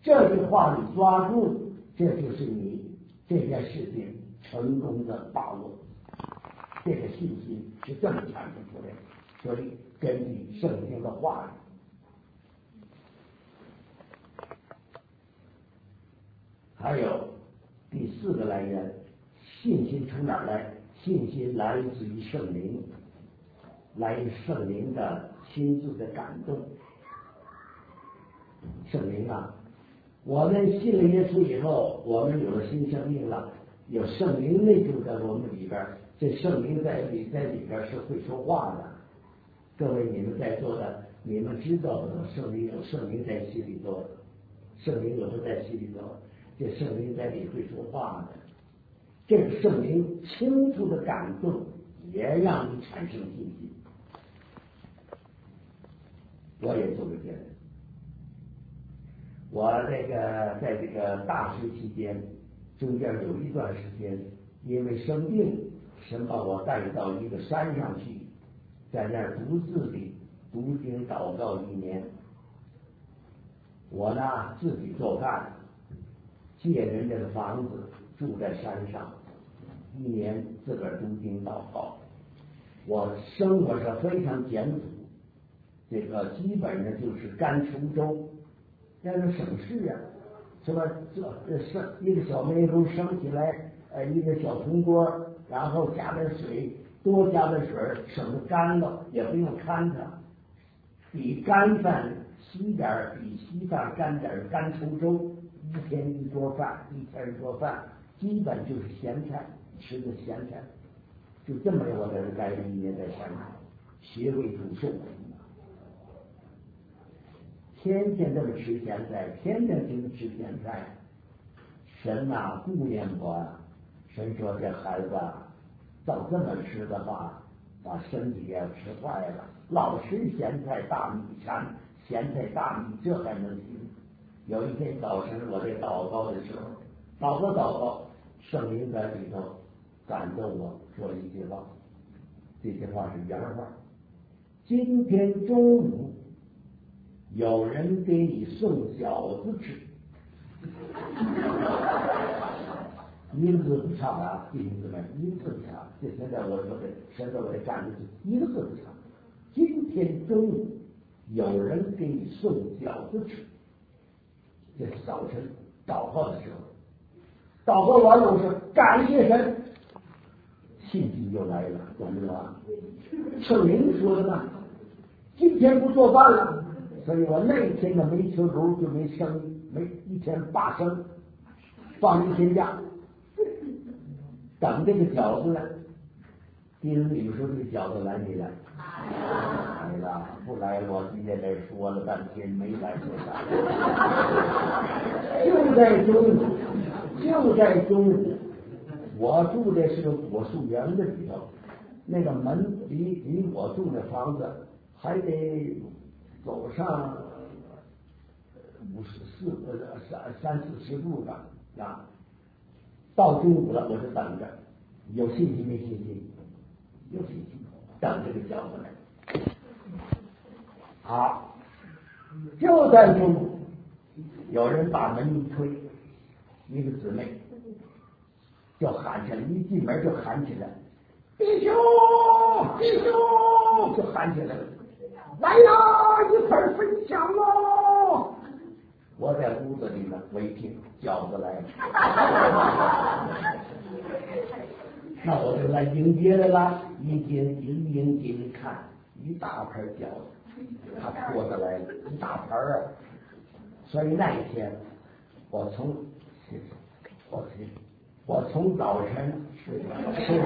这句话你抓住，这就是你这件事情成功的把握。这个信心是这么产生出来的，所以根据圣经的话语。还有第四个来源，信心从哪儿来？信心来自于圣灵，来自圣灵的亲自的感动。圣灵啊，我们信了耶稣以后，我们有了新生命了，有圣灵内住在我们里边，这圣灵在里在里边是会说话的。各位你们在座的，你们知道的，圣灵有圣灵在心里头，圣灵有时候在心里头，这圣灵在里会说话的。这个圣灵清楚的感动，也让你产生信心。我也做过这样。我这个在这个大学期间，中间有一段时间，因为生病，神把我带到一个山上去，在那儿独自的读经祷告一年。我呢自己做饭，借人家的房子住在山上，一年自个儿读经祷告。我生活是非常简朴，这个基本上就是干锄粥。那个省事啊，什么这生一个小煤炉升起来，呃，一个小铜锅，然后加点水，多加点水，省得干了，也不用看它。比干饭稀点，比稀饭干点，干锄粥，一天一桌饭，一天一桌饭，基本就是咸菜，吃的咸菜，就这么我在这待了一年在山上，学会煮寿。天天这么吃咸菜，天天就是吃咸菜。神呐，顾念我啊！神说这孩子照这么吃的话，把身体也吃坏了。老吃咸菜大米饭，咸菜大米这还能行？有一天早晨我在祷告的时候，祷告祷告，圣灵在里头感动我说了一句话，这句话是原话：今天中午有人给你送饺子吃，一个字不差啊，弟兄姊妹，一个字不差。这现在我说的，现在我得干的是一个字不差。今天中午有人给你送饺子吃，这是早晨祷告的时候，祷告完了我说感谢神，信心就来了，懂不懂啊？圣灵说的嘛，今天不做饭了。所以我那天的煤球炉就没生，没一天罢生，放一天假，等这个饺子呢。弟兄你们说这个饺子来没来？来了，不来我今天这说了半天没来就来。就在中午，就在中午，我住的是个果树园子里头，那个门离离我住的房子还得走上五十四呃三三四十步吧啊！到中午了，我就等着，有信心没信心？有信心，等这个饺子来。好，就在中午，有人把门一推，一个姊妹就喊起来，一进门就喊起来：“弟兄，弟兄！”就喊起来了。来呀，一块分享喽！我在屋子里呢，我一听饺子来了，那我就来迎接来了。一进一迎接一看，一大盘饺子，他拖着来了，一大盘啊！所以那一天，我从我我从早晨吃吃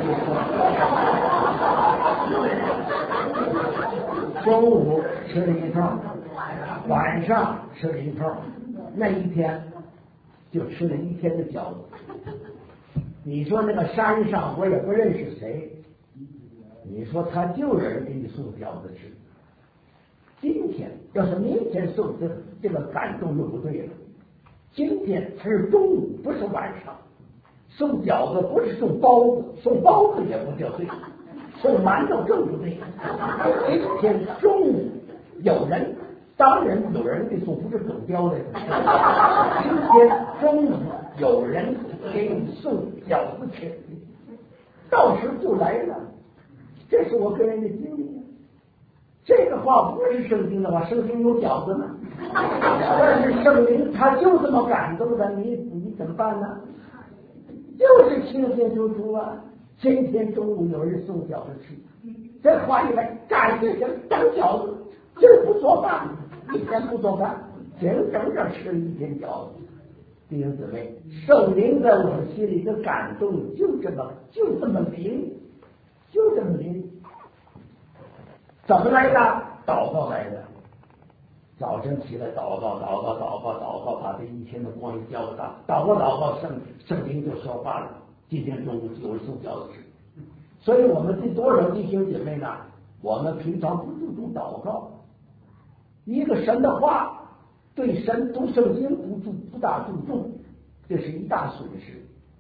中午吃了一套，晚上吃了一套，那一天就吃了一天的饺子。你说那个山上我也不认识谁，你说他就有人给你送饺子吃。今天要是明天送这这个感动就不对了。今天是中午，不是晚上。送饺子不是送包子，送包子也不叫对，送馒头更不对。今天中午有人当然有人给送不是狗叼的，今天中午有人给你送饺子吃，到时就来了。这是我个人的经历。这个话不是圣经的话，圣经有饺子吗？但是圣灵他就这么感动的，你你怎么办呢？就是清清楚楚啊！今天中午有人送饺子吃，这话里面感谢神当饺子，这不做饭，一天不做饭，整整整吃了一天饺子。弟兄姊妹，圣灵在我们心里的感动就这么就这么灵，就这么灵。怎么来的？祷告来的。早晨起来祷告，祷告，祷告，祷告，把这一天的光交给他。祷告，祷告，圣圣灵就说话了。今天中午有人送饺子吃，所以我们这多少弟兄姐妹呢？我们平常不注重祷告，一个神的话，对神读圣经不注不大注重，这是一大损失。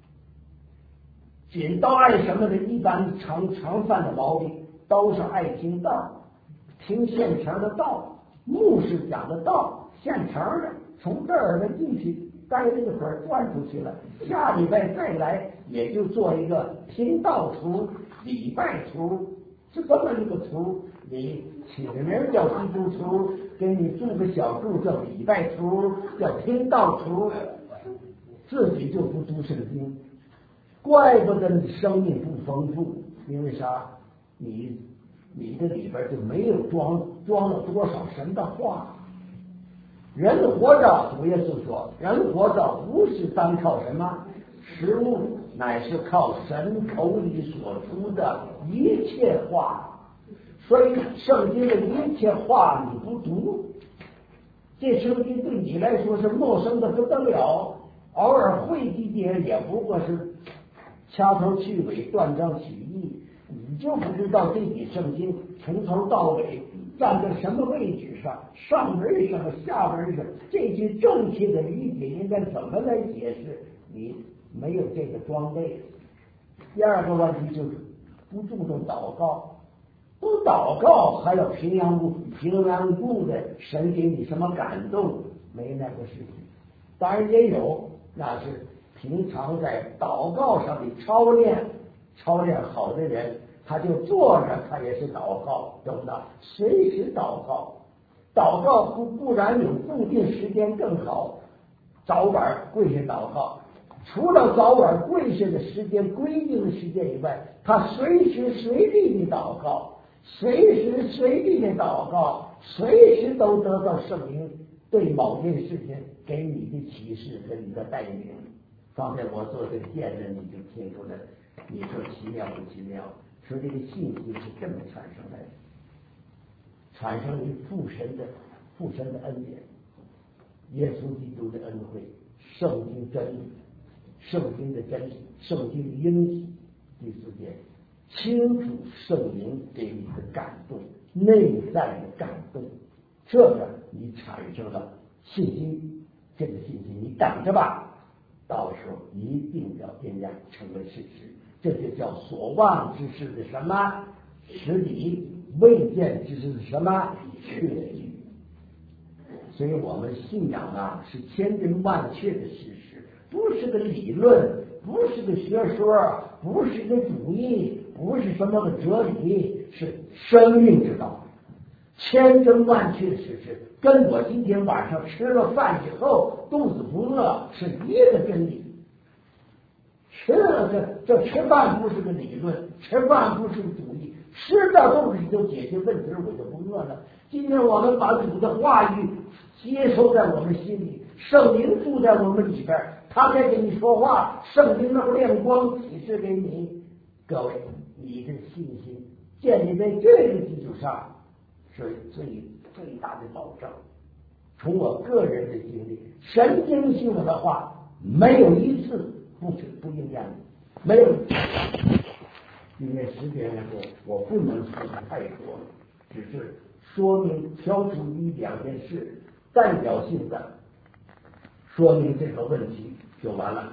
仅到爱什么的，一般常常犯的毛病，都是爱听道。听现成的道，牧师讲的道，现成的，从这儿的进去，待了一会儿转出去了。下礼拜再来，也就做一个听道图、礼拜图，是这么一个图。你起个名叫基督徒，给你注个小注叫礼拜图，叫听道图，自己就不读圣经，怪不得你生命不丰富。因为啥？你。你这里边就没有装装了多少神的话。人活着，主耶稣说，人活着不是单靠什么食物，乃是靠神口里所出的一切话。所以圣经的一切话你不读，这圣经对你来说是陌生的不得了，偶尔会几点也不过是掐头去尾，断章取义。你就不知道这笔圣经从头到尾站在什么位置上，上文什么，下文什么，这句正确的理解应该怎么来解释？你没有这个装备。第二个问题就是不注重祷告，不祷告还要平安无平安无故的神给你什么感动？没那个事情。当然也有，那是平常在祷告上的操练。操练好的人，他就坐着，他也是祷告，懂不懂？随时祷告，祷告不不然有固定时间更好。早晚跪下祷告，除了早晚跪下的时间规定的时间以外，他随时随地的祷告，随时随地的祷告，随时都得到圣灵对某件事情给你的启示和你的带领。刚才我做这个见证，你就听出来了。你说奇妙不奇妙？说这个信息是这么产生来的，产生于父神的父神的恩典，耶稣基督的恩惠，圣经真理，圣经的真理，圣经的应许。第四点，清楚圣灵给你的感动，内在的感动，这个你产生了信心，这个信心你等着吧，到时候一定要变量成为事实。这就叫所望之事的什么实理，未见之事的什么确据。所以我们信仰啊是千真万确的事实，不是个理论，不是个学说，不是个主义，不是什么个哲理，是生命之道，千真万确的事实，跟我今天晚上吃了饭以后肚子不饿是一个真理。吃了这这吃饭不是个理论，吃饭不是个主义，吃到肚子里就解决问题，我就不饿了。今天我们把主的话语接收在我们心里，圣灵住在我们里边，他在跟你说话，圣灵那个亮光启示给你。各位，你的信心建立在这个基础上，是最最大的保障。从我个人的经历，神经信我的话，没有一次不不应验的，没有。因为时间来说，我不能说的太多，只是说明挑出一两件事，代表性的说明这个问题就完了。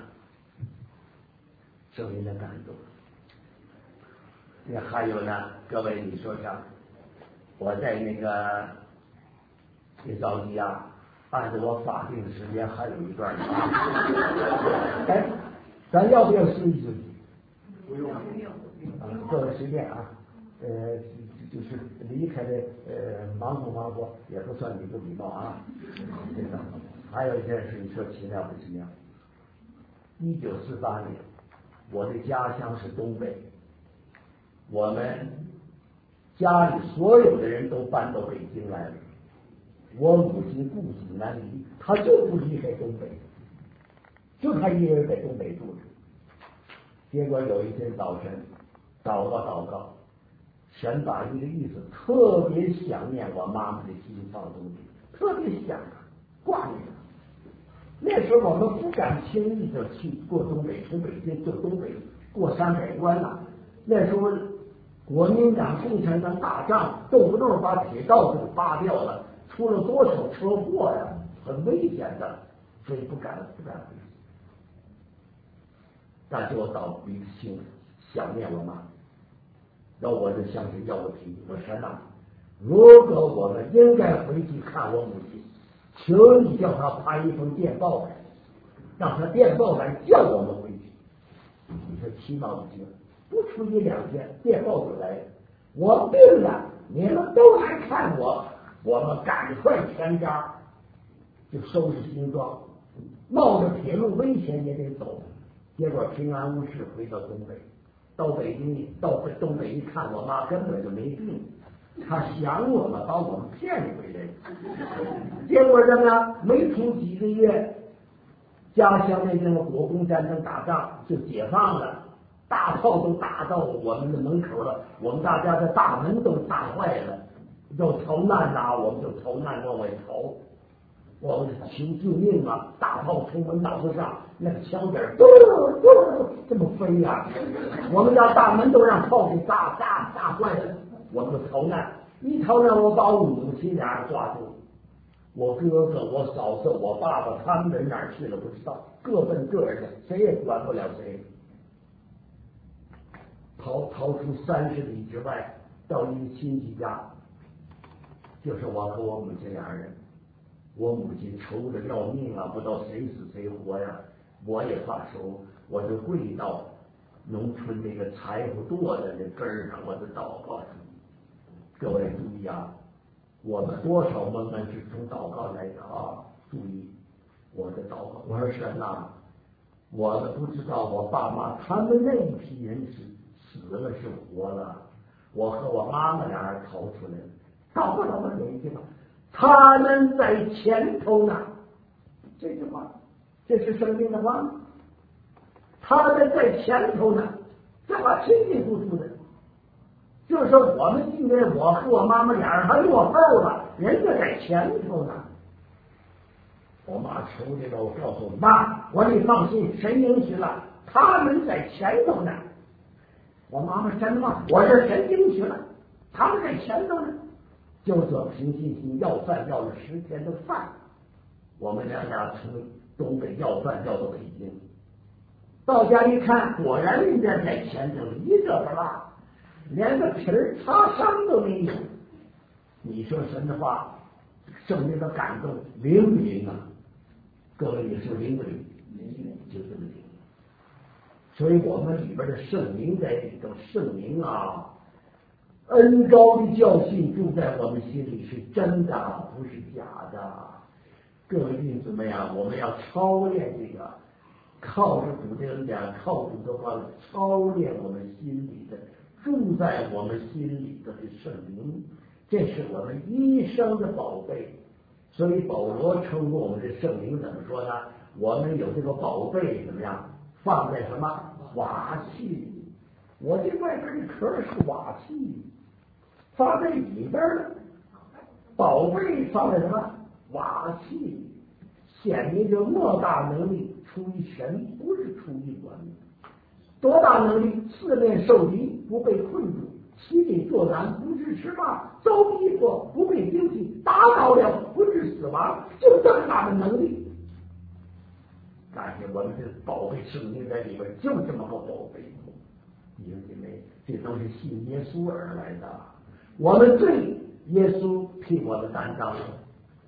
圣灵的感动。那还有呢，各位你说上，我在那个别着急啊，按照我法定的时间还有一段呢。哎，咱要不要休息休息？ 不用。 啊，各位随便啊，呃，就是离开的呃忙活忙活也不算你不礼貌啊。这个还有一件事，你说奇妙不奇妙？一九四八年，我的家乡是东北，我们家里所有的人都搬到北京来了。我母亲顾子难离，她就不离开东北，就她一人在东北住着。结果有一天早晨，祷告祷告，神把一个意思特别想念我妈妈的心放东北，特别想她，挂念她。那时候我们不敢轻易就去过东北，从北京就东北过山海关呐。那时候国民党、共产党打仗，动不动把铁道给扒掉了，出了多少车祸呀，很危险的，所以不敢不敢回去。但是我到一心想念我妈，然后我就向神要个题，我说呐，如果我们应该回去看我母亲，求你叫他发一封电报来，让他电报来叫我们回去。你说奇妙不奇妙？不出一两天，电报就来了。我病了，你们都来看我，我们赶快全家就收拾行装，冒着铁路危险也得走。结果平安无事回到东北，到北京到东北一看，我妈根本就没病。他想我们，把我们骗回来，结果什么？没出几个月，家乡那地方国共战争打仗就解放了，大炮都打到我们的门口了，我们大家的大门都打坏了，要逃难呐、啊，我们就逃难往外逃，我们求救命啊！大炮从我们脑子上，那个枪子嘟嘟这么飞呀、啊，我们家大门都让炮给炸炸炸坏了。我们逃难，一逃难，我把我母亲俩人抓住，我哥哥、我嫂子、我爸爸，他们人哪儿去了不知道，各奔各人的，谁也管不了谁。逃逃出三十里之外，到一个亲戚家，就是我和我母亲俩人。我母亲愁得要命啊，不知道谁死谁活呀，我也发愁，我就跪到农村那个柴火垛的那根儿上，我就祷告。各位注意啊，我们多少门门是从祷告来的啊！注意我的祷告，我说神呐，我们不知道我爸妈他们那一批人是死了是活了，我和我妈妈俩人逃出来了。祷告祷告有一句话，他们在前头呢，这句话，这是圣经的话吗？他们在前头呢，这话清清楚楚的。就是说我们今天我和我妈妈俩人还落后了，人家在前头呢。我妈愁的了，我告诉我妈，我说你放心，神应许了，他们在前头呢。我妈妈真话，我说神应许了，他们在前头呢。就这凭信心要饭要了十天的饭，我们两家从东北要饭要到北京，到家一看，果然人家在前头，一个不落。连个皮儿擦伤都没有，你说神的话，圣灵的感动灵不灵啊？各位，你说灵不灵？灵，就这么灵。所以我们里边的圣灵在里头，圣灵啊，恩高的教训住在我们心里，是真的，不是假的。各位弟兄姊妹啊，我们要操练这个，靠着主的恩典，靠主的话操练我们心里的。住在我们心里的圣灵，这是我们一生的宝贝。所以保罗称呼我们的圣灵怎么说呢？我们有这个宝贝怎么样？放在什么瓦器里？我这外边的壳是瓦器，放在里边的宝贝放在什么瓦器里？显明着莫大能力出于神，不是出于我们。多大能力？四面受敌，不被困住；七里作难，不致失败；遭逼迫，不被丢弃；打倒了，不致死亡。就这么大的能力，但是我们这宝贝圣灵在里边，就这么个宝贝。弟兄姐妹，这都是信耶稣而来的。我们罪，耶稣替我们担当了；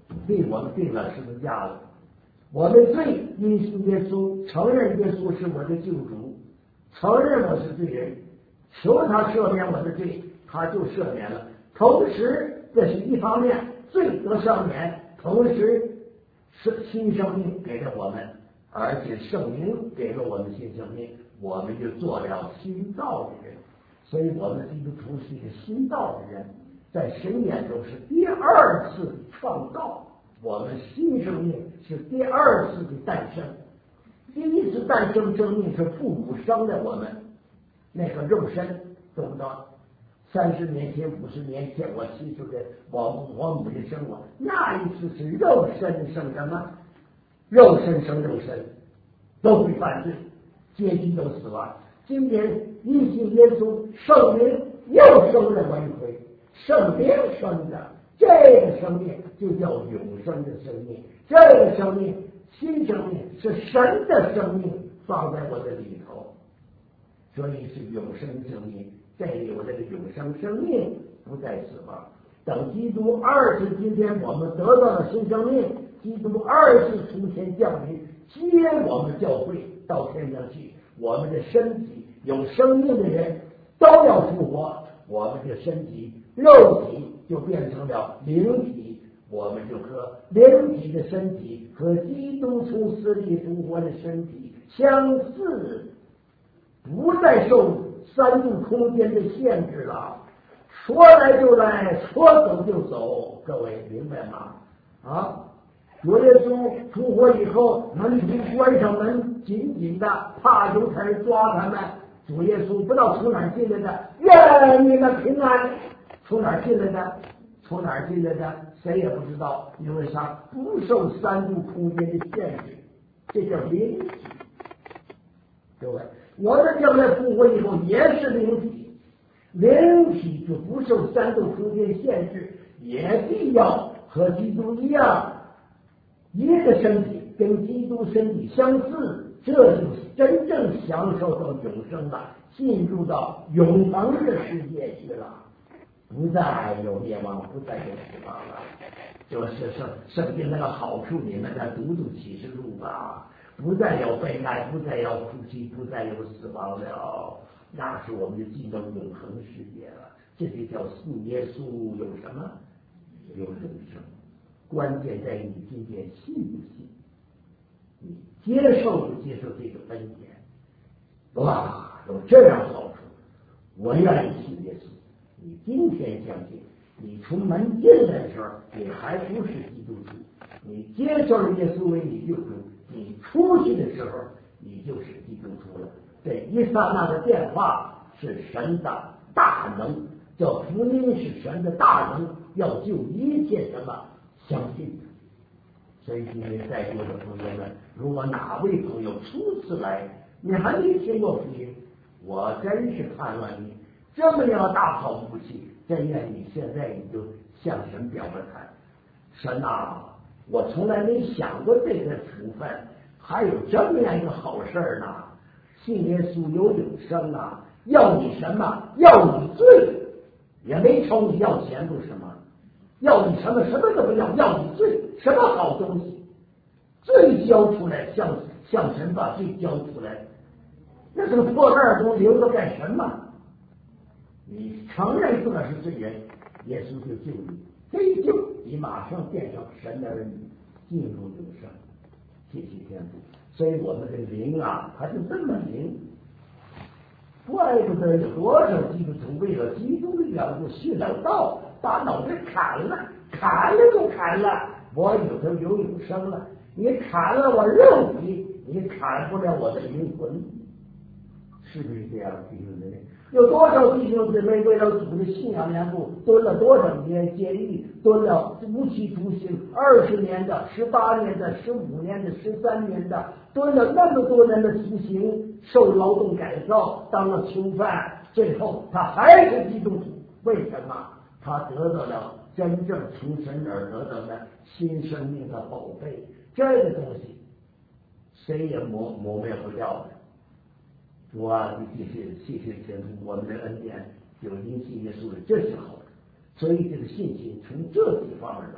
为我们定了十字架了。我们罪因信耶稣，承认耶稣是我的救主，承认我是罪人，求他赦免我的罪，他就赦免了。同时，这是一方面，罪得赦免，同时是新生命给了我们，而且圣灵给了我们新生命，我们就做了新造的人。所以我们基督徒是一个新造的人，在神眼中是第二次创造。我们新生命是第二次的诞生，第一次诞生生命是父母生的我们，那个肉身，懂不懂？三十年前、五十年前，我提出的我我母亲生我，那一次是肉身生什么？肉身生肉身，都会犯罪，结局都死亡。今天因信耶稣，圣灵又生了我一回，圣灵生的。这个生命就叫永生的生命，这个生命新生命是神的生命放在我的里头，所以是永生生命。这里我这个永生生命不再死亡。等基督二次，今天我们得到了新生命，基督二次从天降临，接我们教会到天上去，我们的身体有生命的人都要复活，我们的身体肉体就变成了灵体，我们就和灵体的身体和基督从死里复活的身体相似，不再受三度空间的限制了，说来就来，说走就走，各位明白吗？啊，主耶稣复活以后，门徒关上门，紧紧的，怕犹太人抓他们。主耶稣不知道从哪儿进来的，愿你们平安。从哪儿进来的？从哪儿进来的？谁也不知道，因为他不受三度空间的限制，这叫灵体。各位，我们将来复活以后也是灵体，灵体就不受三度空间限制，也必要和基督一样，一个身体跟基督身体相似，这就是真正享受到永生了，进入到永恒的世界去了。不再有灭亡，不再有死亡了。就是圣圣经那个好处，你们再读读启示录吧。不再有悲哀，不再有哭泣，不再有死亡了。那是我们就进到永恒世界了。这就叫信耶稣有什么？有永生。关键在于你今天信不信，你接受不接受这个恩典。哇，有这样好处，我愿意信耶稣。你今天相信，你从门进来的时候，你还不是基督徒，你接受了耶稣为你救主，你出去的时候，你就是基督徒了。这一刹那的变化是神的大能，叫福音是神的大能，要救一切什么相信的。所以今天在座的朋友们，如果哪位朋友初次来，你还没听过福音，我真是盼望你这么样大好福气，真愿你现在你就向神表个态。神啊，我从来没想过这个福分，还有这么样一个好事呢。信耶稣有永生啊，要你什么？要你罪，也没瞅你要钱不是吗？要你什么？什么都不要，要你罪，什么好东西？罪交出来，向向神把罪交出来，那这个破烂东留着干什么？你承认自个是罪人，耶稣就救你，这一救你马上变成神的儿女，进入永生。谢谢天父。所以我们的灵啊，它是这么灵，怪不得有多少基督徒为了基督的缘故信了道，把脑袋砍了，砍了就砍了，我有的有永生了。你砍了我肉体，你砍不了我的灵魂，是不是这样？弟兄姊妹，有多少弟兄姊妹为了主的信仰缘故蹲了多少年监狱，蹲了无期徒刑二十年的、十八年的、十五年的、十三年的，蹲了那么多人的徒刑，受劳动改造，当了囚犯，最后他还是基督徒。为什么？他得到了真正从神而得到的新生命的宝贝，这个东西谁也磨磨灭不掉的。主啊，你谢谢谢谢天父，我们的恩典有因信耶稣的，这是好的。所以这个信心从这地方而来，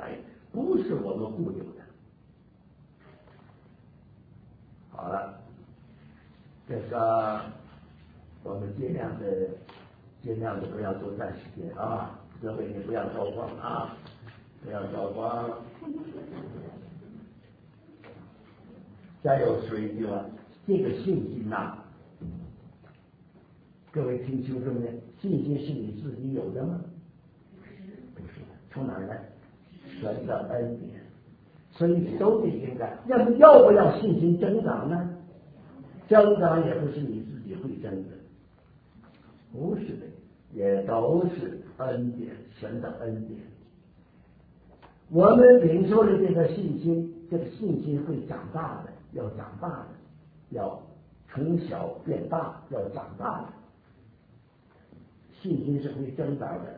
不是我们固有的。好了，这个我们尽量的尽量的不要多占时间啊，各位你不要着慌啊，不要着慌。再有说一句话，这个信心呐、啊，各位听清楚没？信心是你自己有的吗？不是，从哪儿来？神的恩典。所以都得应该，要不要不要信心增长呢？增长也不是你自己会增的，不是的，也都是恩典，神的恩典。我们领受的这个信心，这个信心会长大的，要长大的，要从小变大，要长大的，信心是会增长的。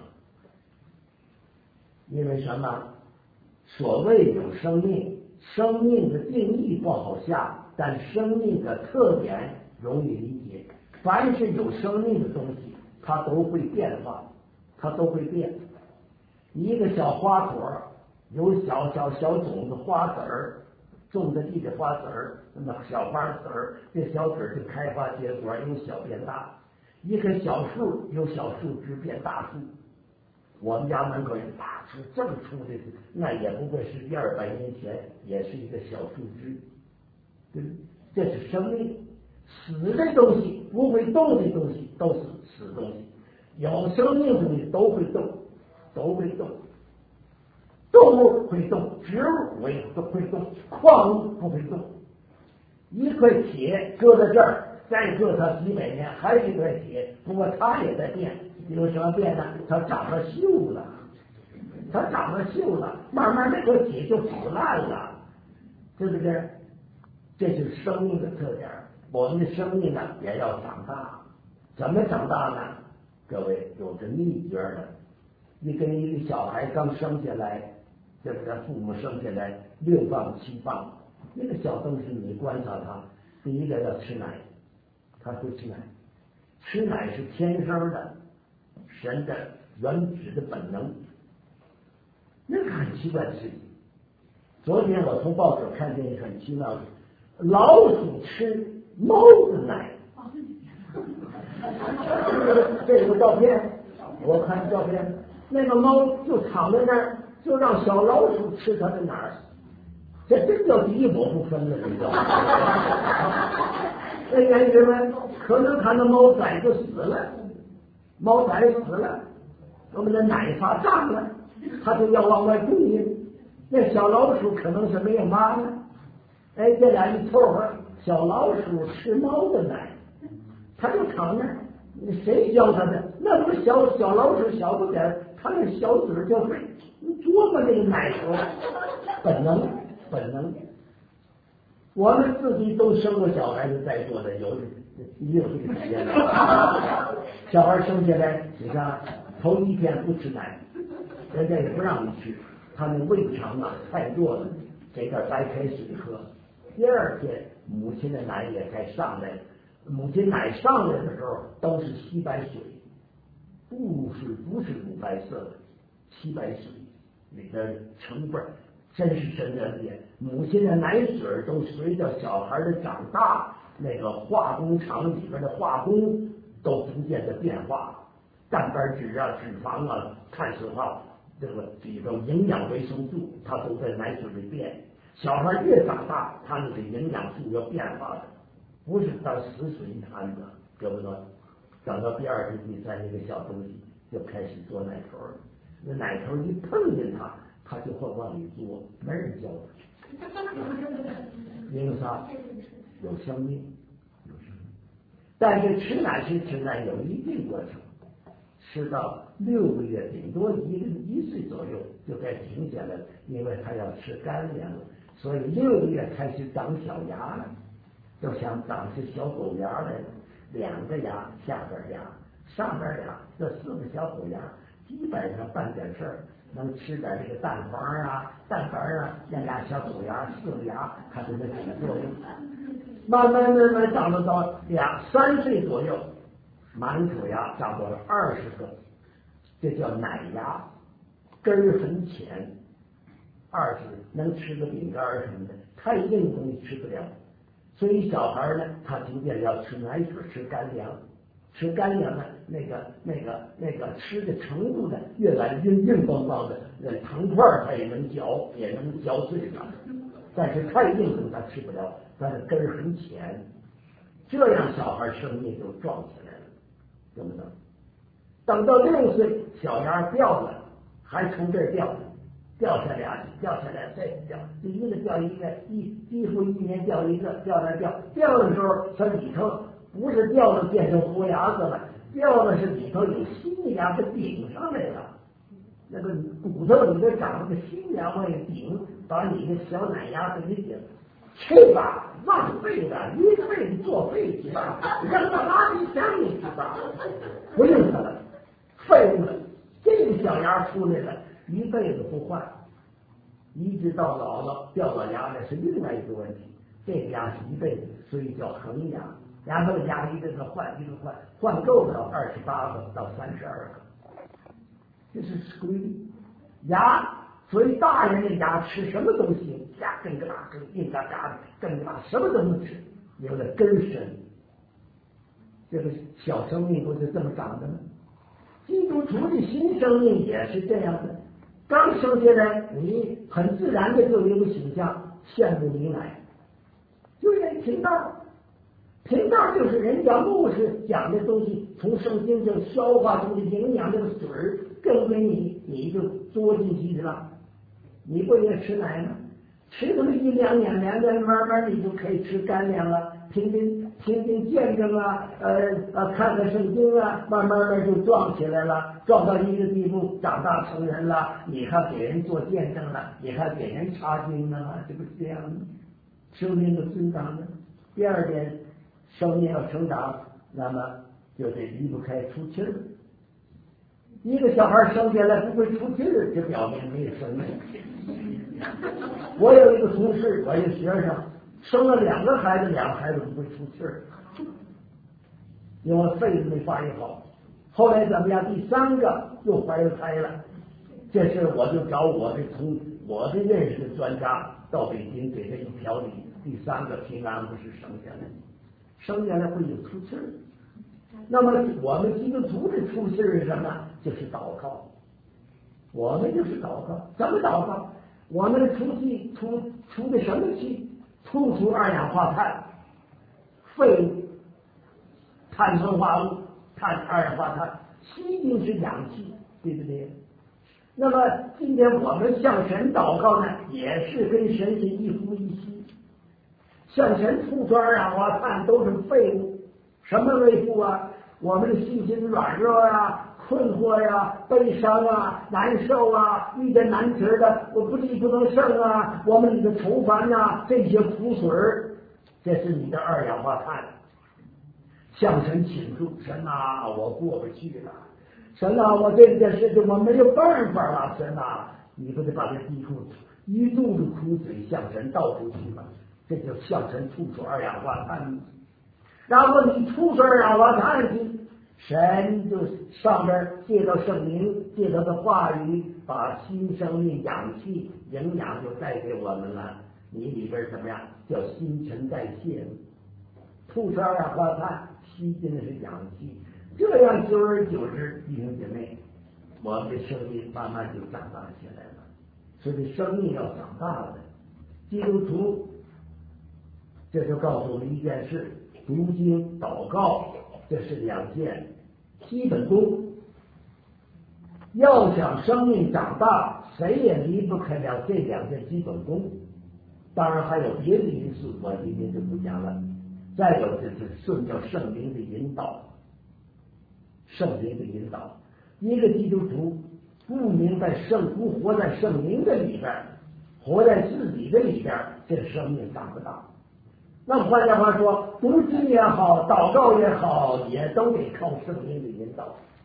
因为什么？所谓有生命，生命的定义不好下，但生命的特点容易理解。凡是有生命的东西，它都会变化，它都会变。一个小花朵有小小小种子花籽儿，种在地的花籽儿，那么小花籽儿，这小籽儿就开花结果，由小变大。一棵小树由小树枝变大树。我们家门口一个大树，这么粗的，那也不过是一二百年前，也是一个小树枝，对不对？这是生命。死的东西，不会动的东西，都是死东西；有生命的东西都会动，都会动。动物会动，植物会会动，矿物不会动。一块铁搁在这儿，再搁它几百年，还是一块铁，不过它也在变。有什么变呢？它长了锈了，它长了锈了，慢慢那个铁就腐烂了，对不对？这就是生命的特点。我们的生命呢也要长大，怎么长大呢？各位有个秘诀的。你跟一个小孩刚生下来，这个父母生下来六磅七磅，那个小东西你观察他，第一个要吃奶，他会吃奶，吃奶是天生的。神的原始的本能，那个很奇怪的事情。昨天我从报纸看见一个很奇妙的，老鼠吃猫的奶。这个照片，我看照片，那个猫就躺在那儿，就让小老鼠吃它的奶儿，这真叫敌我不分了，你知道吗？那原因呢？可能他的猫崽就死了。猫崽死了，我们的奶发胀了，它就要往外供应。那小老鼠可能是没有妈呢，哎，这俩一凑合，小老鼠吃猫的奶，它就躺那儿。谁教它的？那不是小小老鼠小不点儿，它那小嘴儿就会琢磨这个奶头，本能，本能。我们自己都生过小孩子，在座的有也有这个体验。小孩生下来，你看头一天不吃奶，人家也不让你吃，他那胃肠啊太弱了，给点白开水喝。第二天母亲的奶也该上来了，母亲奶上来的时候都是稀白水，不是不是乳白色的，稀白水里边成分真是神的恩典。母亲的奶水都随着小孩的长大，那个化工厂里边的化工都逐渐的变化，蛋白质啊、脂肪啊、碳水化这个这种营养维生素，它都在奶水里变。小孩越长大，他那个营养素要变化的，不是当死水一摊子，对不对？长到第二十第三那个小东西就开始做奶头了，那奶头一碰见它，他就会往里做，没人教他。因为啥？有生命，有生命。但是吃奶是吃奶有一定过程，吃到六个月，顶多一个一岁左右就该停下来了，因为他要吃干粮了。所以六个月开始长小牙了，就像长起小狗牙来了，两个牙，下边牙，上边牙，这四个小狗牙，基本上办点事儿。能吃点这个蛋黄啊、蛋白啊，那俩小狗牙、四个牙，它就能起作用。慢慢慢慢长到到两三岁左右，满口牙长到了二十个，这叫奶牙，根儿很浅， 二是能吃个饼干什么的，太硬的东西吃不了。所以小孩呢，他逐渐要吃奶水，吃干粮，吃干粮呢，那个那个那个吃的程度呢，越来越硬邦邦的，那糖块他也能嚼，也能嚼碎它。但是太硬的他吃不了，他的根儿很浅，这样小孩生命就壮起来了，懂不懂？等到六岁，小芽掉了，还从这儿掉，掉下俩，掉下来再掉，这一个掉一个，一几乎一年掉一个，掉来掉，掉的时候它里头不是掉了变成活牙子了，掉的是里头有新的牙给顶上来了，那个骨头里头长了个新牙往里顶，把你的小奶牙给你顶。去吧，浪费了，一辈子作废去吧，扔到垃圾箱里去吧，不用它了，废物了。这个小牙出来了，一辈子不换，一直到老了掉到牙那是另外一个问题。这个牙是一辈子，所以叫恒牙。然后牙一个个换，一个换，换够了二十八个到三十二个，这是规律。牙。所以大人的牙吃什么东西，牙根个大根硬嘎嘎的，根个大什么都能吃，有了根深。这个小生命不是这么长的吗？基督徒的新生命也是这样的，刚生下来，你很自然的就有个形象，羡慕你奶，就愿意听道。听道就是人家牧师讲的东西，从圣经上消化出的营养，这个水儿跟给你，你就嘬进去了。你不也吃奶吗？吃这么一两年，两年慢慢你就可以吃干粮了，听听听听见证啊，呃呃，看看圣经啊，慢慢慢就壮起来了，壮到一个地步，长大成人了，你还给人做见证了，你还给人查经了，这不是这样的，生命的增长的。第二点，生命要成长，那么就得离不开出气儿。一个小孩生下来不会出气儿，这表明没有生命。我有一个同事，我一个学生生了两个孩子，两个孩子不会出气儿，因为肺子没发育好。后来怎么样？第三个又怀了胎了。这事我就找我的同我的认识的专家到北京给他一调理，第三个平安不是生下来，生下来会有出气儿。那么我们基督徒的出气是什么？就是祷告。我们就是祷告，怎么祷告？我们的出气出出的什么气？吐出二氧化碳、废物、碳酸化物、碳二氧化碳，吸进是氧气，对不对？那么今天我们向神祷告呢，也是跟神是一呼一吸。向神吐出二氧化碳都是废物，什么废物啊？我们的心情软弱啊，困惑呀、悲伤啊、难受啊，遇见难题的我不力不能胜啊，我们的愁烦呐，这些苦水儿，这是你的二氧化碳。向神倾诉，神啊，我过不去了，神啊，我这件事情我没有办法了，神啊，你不得把这滴出一肚子苦水向神倒出去吗？这就向神吐出二氧化碳。然后你吐出二氧化碳去，神就上边借到圣灵，借到的话语，把新生命氧气营养就带给我们了。你里边怎么样？叫新陈代谢，吐出二氧化碳，吸进的是氧气，这样久而久之，弟兄姐妹，我们的生命慢慢就长大起来了。所以生命要长大了，基督徒这就告诉我们一件事：读经、祷告，这是两件基本功。要想生命长大，谁也离不开了这两件基本功。当然还有别的因素，我今天就不讲了。再有就是顺着圣灵的引导，圣灵的引导。一个基督徒不明白圣，不活在圣灵的里边，活在自己的里边，这生命长不大。那换句话说，读经也好，祷告也好，也都得靠圣灵的引导。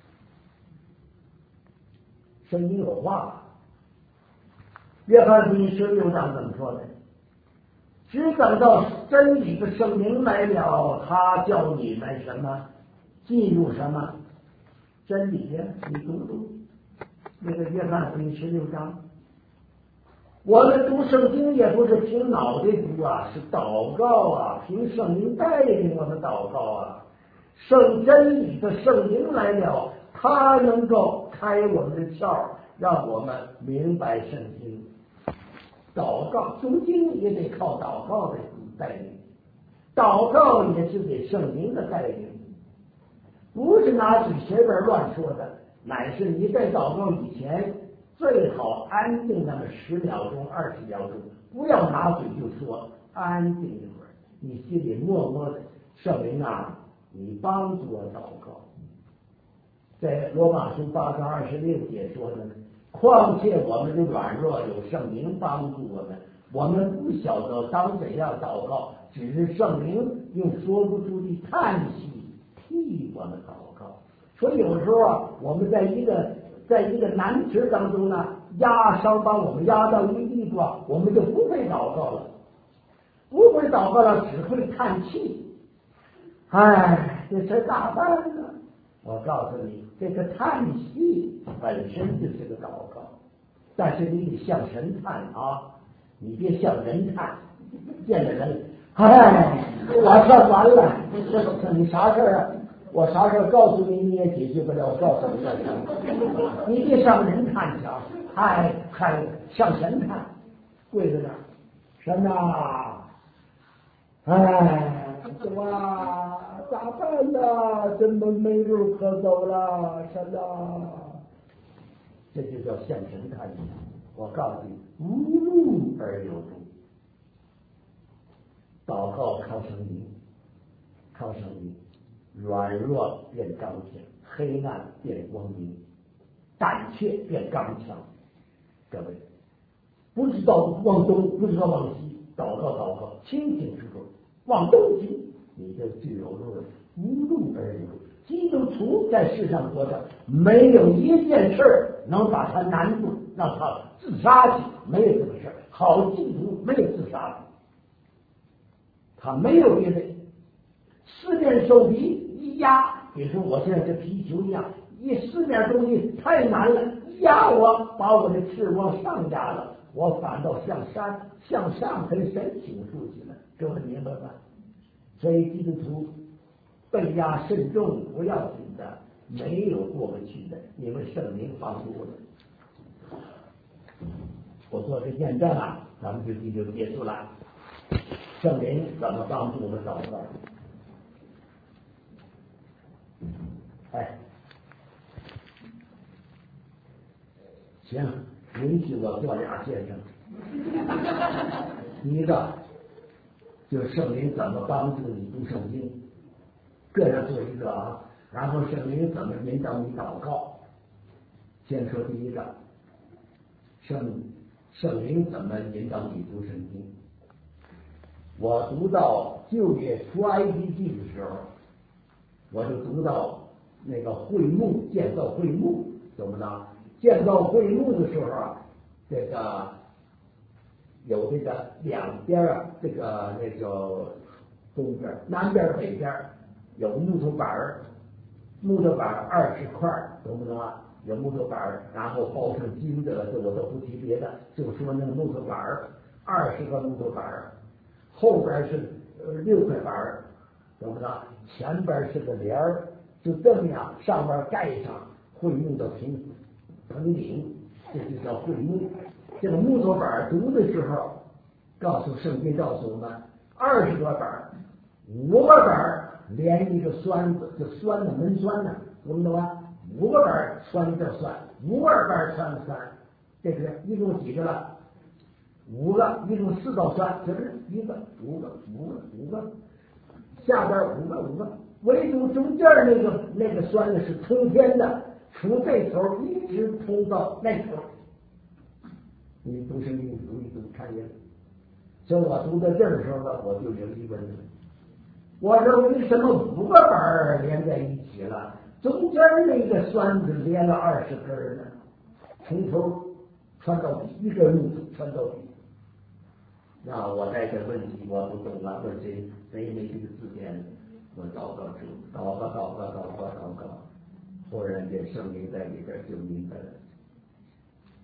圣经有话，约翰福音十六章怎么说的？只等到真理的圣灵来了，他叫你们什么进入什么真理呀？你读读那个约翰福音十六章， 我们读圣经也不是凭脑袋读啊，是祷告啊，凭圣灵带领我们祷告啊。圣真理的圣灵来了，他能够开我们的窍，让我们明白圣经。祷告读经也得靠祷告的带领，祷告也是给圣灵的带领，不是拿嘴随便乱说的，乃是你在祷告以前最好安静那么十秒钟、二十秒钟，不要拿嘴就说，安静一会儿，你心里默默的，圣灵啊，你帮助我祷告。在罗马书八章二十六节说的，况且我们的软弱有圣灵帮助我们，我们不晓得当怎样祷告，只是圣灵用说不出的叹息替我们祷告。所以有时候啊，我们在一个在一个难题当中呢，压伤把我们压到一个地步啊，我们就不会祷告了，不会祷告了，只会叹气。哎，这事咋办呢？我告诉你，这个叹息本身就是个祷告，但是你得向神叹啊，你别向人叹。见了人，哎，我算完了，这这你啥事儿啊？我啥事儿告诉你你也解决不了，我告诉你干什么？你别向人叹去啊！哎，看向神叹，跪在那儿，神啊，哎，主啊，咋办呢？真的没路可走了，神啊！这就叫向神叹息。我告诉你，无路而有路。祷告靠圣灵，靠圣灵。软弱变刚强，黑暗变光明，胆怯变刚强。各位，不知道往东，不知道往西，祷告祷告，清醒之中，往东行，你就具有路了，无路而有。基督徒在世上活着，没有一件事能把他难住，让他自杀去，没有这个事。好基督徒没有自杀的，他没有别的，四面受敌。一压，比如说我现在这皮球一样，一四面东西太难了，一压我，把我的翅往上压了，我反倒向山向上跟神倾诉去了，各位明白吧？所以基督徒被压甚重不要紧的，没有过不去的，因为圣灵帮助我们。我做这见证啊，咱们就这就结束了。圣灵怎么帮助我们祷告？哎，行，允许我做俩见证。一个就是圣灵怎么帮助你读圣经，个人做一个啊，然后圣灵怎么引导你祷告。先说第一个，圣圣灵怎么引导你读圣经？我读到旧约出埃及记的时候，我就读到那个会幕建造会幕，怎么呢？建造会幕的时候啊，这个有这个两边啊，这个那个东边、南边、北边有木头板儿，木头板儿二十块，懂不懂啊？有木头板儿，然后包上金的，这我都不提别的，就说那个木头板儿，二十个木头板儿，后边是呃六块板儿，懂不懂？前边是个帘儿，就这么样，上面盖上会幕的平棚顶，这就叫会幕。这个木头板读的时候，告诉圣经告诉我们，二十个板，五个板连一个栓子，就栓的门栓呢，懂不懂啊？五个板栓一个栓，五个板栓个栓，这个一共几个了？五个，一共四道栓，就是一个、五个、五个、五个，下边五个、五个，唯独中间那个那个栓呢是通天的，从这头一直通到那头。你读圣经读一读看见了，所以我读到这儿的时候呢，我就有疑问了。我说为什么五个板连在一起了，中间那个栓子连了二十根呢？从头穿到底，一根木头穿到底。那我带着问题我不懂了，问谁谁没这个字典？我祷告主，祷告祷告祷告祷告，忽然间圣灵在里边就明白了。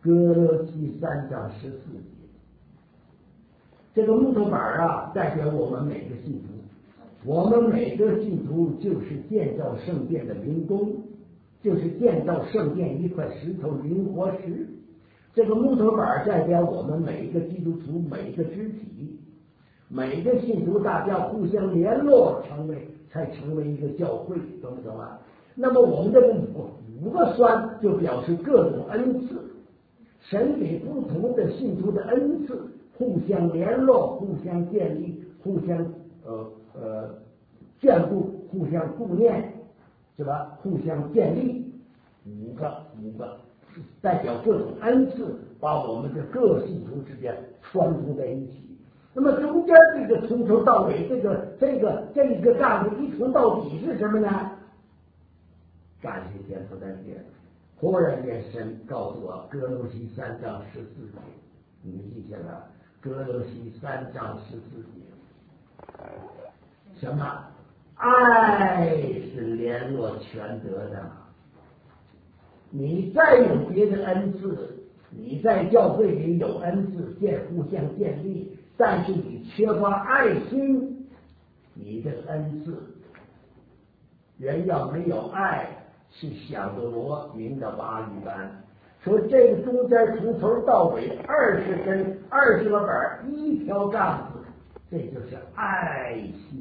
哥罗西三章十四节，这个木头板啊，代表我们每个信徒。我们每个信徒就是建造圣殿的灵工，就是建造圣殿一块石头灵活石。这个木头板代表我们每一个基督徒，每一个肢体，每一个信徒，大家互相联络，成为才成为一个教会，懂不懂啊？那么我们这个五五个栓就表示各种恩赐，神给不同的信徒的恩赐，互相联络，互相建立，互相呃呃眷顾，互相顾念，是吧？互相建立，五个五个代表各种恩赐，把我们的各信徒之间穿通在一起。那么中间这个从头到尾，这个这个这一个干部一从到底是什么呢？感谢天父在这，忽然间神告诉我，哥罗西三章十四节，你们记下来，哥罗西三章十四节，什么？爱是联络全德的。你再有别的恩赐，你在教会里有恩赐，建互相建立，但是你缺乏爱心，你的恩赐，人要没有爱，是响的锣鸣的瓦一般。说这个中间从头到尾二十根二十个板，一条杠子，这就是爱心。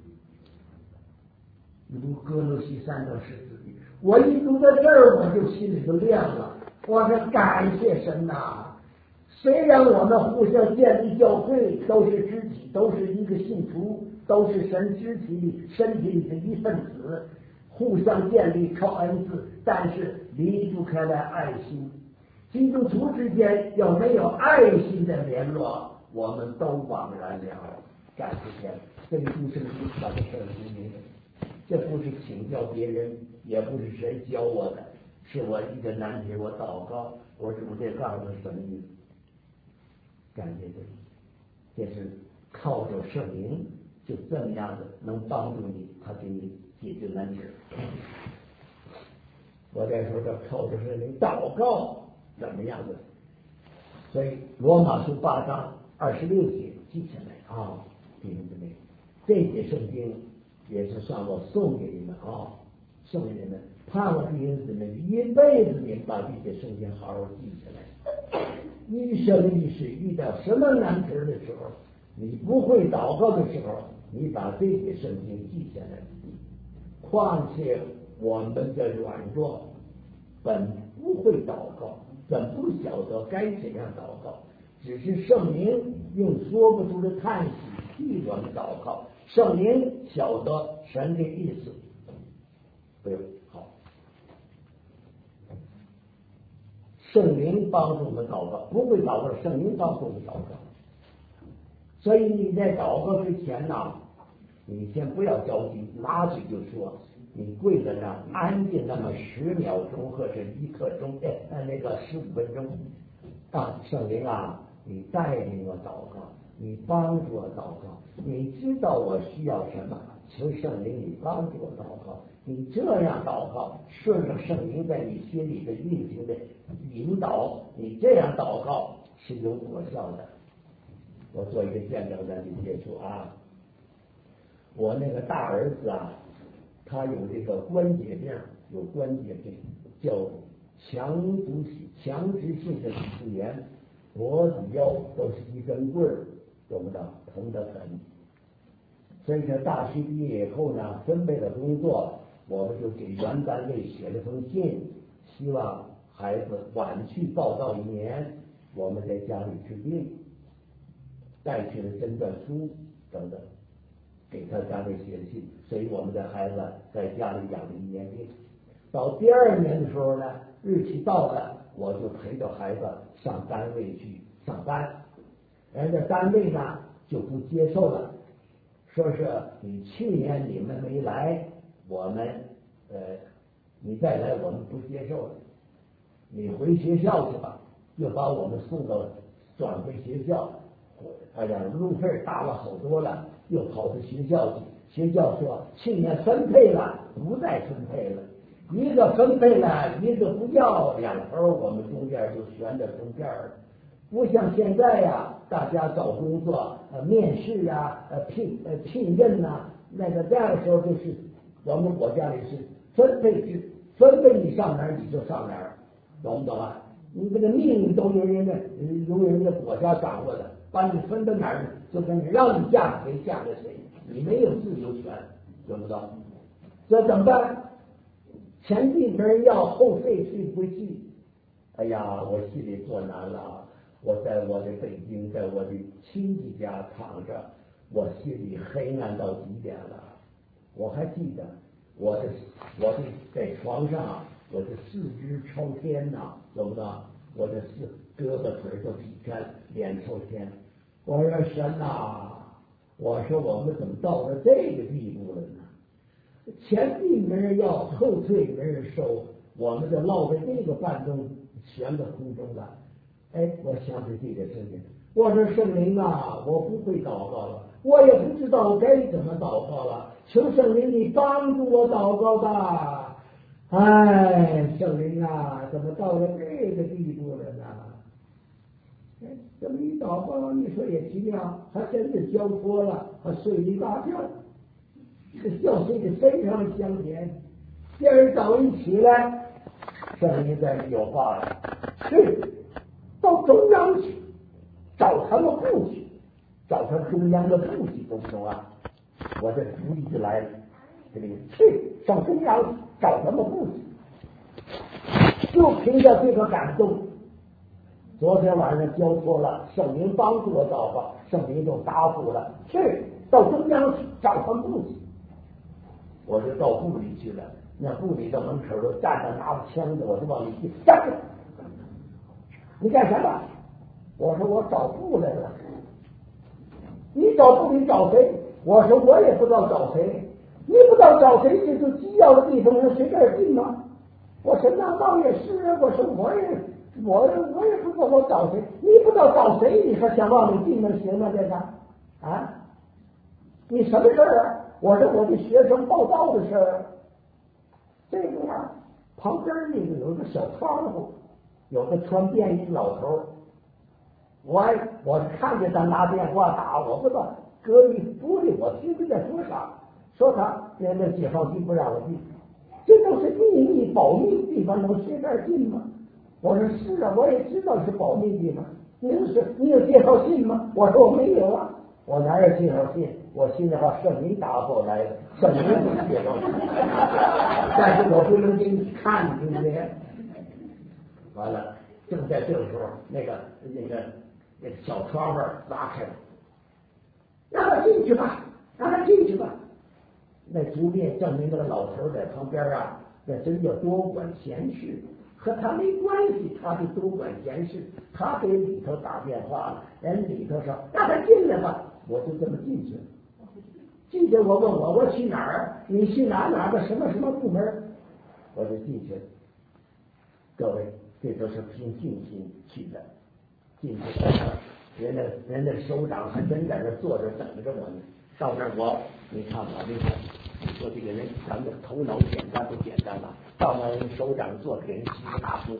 如哥罗西三章十四节，我一读到这儿，我就心里就亮了。我说感谢神呐、啊！虽然我们互相建立教会，都是肢体，都是一个信徒，都是神肢体里身体里的一份子，互相建立靠恩赐，但是离不开来爱心。基督徒之间要没有爱心的联络，我们都枉然了。感谢天，这里不是把这事儿明明。这不是请教别人，也不是谁教我的，是我一个难题，我祷告，我主这告诉什么意思？感谢主，这是靠着圣灵，就这么样的能帮助你，他给你解决难题。我再说这靠着圣灵祷告怎么样的？所以罗马书八章二十六节记下来啊，弟兄姊妹，这节圣经。也是算我送给你们啊，送给你们，盼望弟兄姊妹一辈子你们把这些圣经好好记下来。一生一世遇到什么难题的时候，你不会祷告的时候，你把这些圣经记下来。况且我们的软弱，本不会祷告，本不晓得该怎样祷告，只是圣灵用说不出的叹息替我们祷告。圣灵晓得神的意思，对，好，圣灵帮助我们祷告，不会祷告，圣灵帮助我们祷告。所以你在祷告之前呢，你先不要着急，拿嘴就说，你跪在那安静那么十秒钟或者一刻钟，哎，那个十五分钟啊，圣灵啊，你带领我祷告。你帮助我祷告，你知道我需要什么，求圣灵你帮助我祷告。你这样祷告，顺着圣灵在你心里的运行的引导，你这样祷告是有果效的。我做一个见证在你接触啊，我那个大儿子啊，他有这个关节病，有关节病，叫强毒强直性的脊柱炎，脖子腰都是一根棍儿。懂不懂？疼得很。所以这大学毕业以后呢，准备了工作，我们就给原单位写了封信，希望孩子晚去报到一年，我们在家里治病，带去了诊断书等等，给他单位写的信。所以我们的孩子在家里养了一年病。到第二年的时候呢，日期到了，我就陪着孩子上单位去上班。人家单位呢就不接受了，说是你去年你们没来，我们呃你再来我们不接受了，你回学校去吧，又把我们送到转回学校，哎呀路费大了好多了，又跑到学校去，学校说去年分配了，不再分配了， 一个分配了，一个不要，两头我们中间就悬在中间了。不像现在呀，大家找工作，呃，面试呀，呃，聘呃聘任呐、啊，那个这样的时候就是我们国家里是分配制，分配你上哪儿你就上哪儿，懂不懂啊？你这个命运都由人家由人家国家掌握的，把你分到哪儿就跟你让你嫁给谁嫁给谁，你没有自由权，懂不懂？这怎么办？前进没人要，后退退不去。哎呀，我心里多难了。我在我的北京，在我的亲戚家躺着，我心里黑暗到极点了。我还记得我的我的在床上，我的四肢朝天呐、啊，懂不懂？我的四胳膊腿都劈开，脸朝天。我说神呐、啊，我说我们怎么到了这个地步了呢？前进没人要，后退没人收，我们就落在这个半中悬在空中了。哎，我想起这个事情，我说圣灵啊，我不会祷告了，我也不知道该怎么祷告了，求圣灵你帮助我祷告吧。哎，圣灵啊，怎么到了这个地步了呢？哎，这么一祷告，你说也奇妙，还真是交托了，还睡一大觉，这觉睡得非常香甜。第二早一起来，圣灵在里有话了，是。到中央去找他们部去，找他中央的部去，懂不懂啊？我这主意就来了，这里去上中央找他们部去，就凭着这个感动，昨天晚上交托了，圣灵帮助我祷告，圣灵就答复了，去到中央去找他们部去。我就到部里去了，那部里的门口都站着拿着枪的，我就往里去，站住！你干什么？我说我找部来了。你找部你找谁？我说我也不知道找谁。你不知道找谁，这就机要的地方能随便进吗？我说那倒也是啊。我说我也我我也不知道我找谁。你不知道找谁，你说想往里进能行吗？这个啊，你什么事儿啊？我说我的学生报道的事儿。这个呀，旁边那个有一个小窗户。有个穿便衣老头，我我看见他拿电话打，我不知道隔壁玻璃，我听他在说啥，说他连那解放军不让我进，这都是秘密保密的地方，能随便进吗？我说是啊，我也知道是保密地方。您是你有介绍信吗？我说我没有啊，我哪有介绍信？我心里话圣灵打过来的，圣灵不介绍信，但是我不能给你看，对不对？完了，正在这个时候，那个那个那个小窗户拉开了，让他进去吧，让他进去吧。那逐渐证明那个老头在旁边啊，那真叫多管闲事，和他没关系，他就多管闲事。他给里头打电话了，人里头说让他进来吧，我就这么进去了。进去我问我我去哪儿？你去哪哪个什么什么部门？我就进去了。各位。这都是凭信心去的，进去在那儿，人家人家首长还真在那坐着等着我呢。到那儿我，你看我这个，你说这个人咱们头脑简单不简单了？到那人首长坐给人洗个大夫，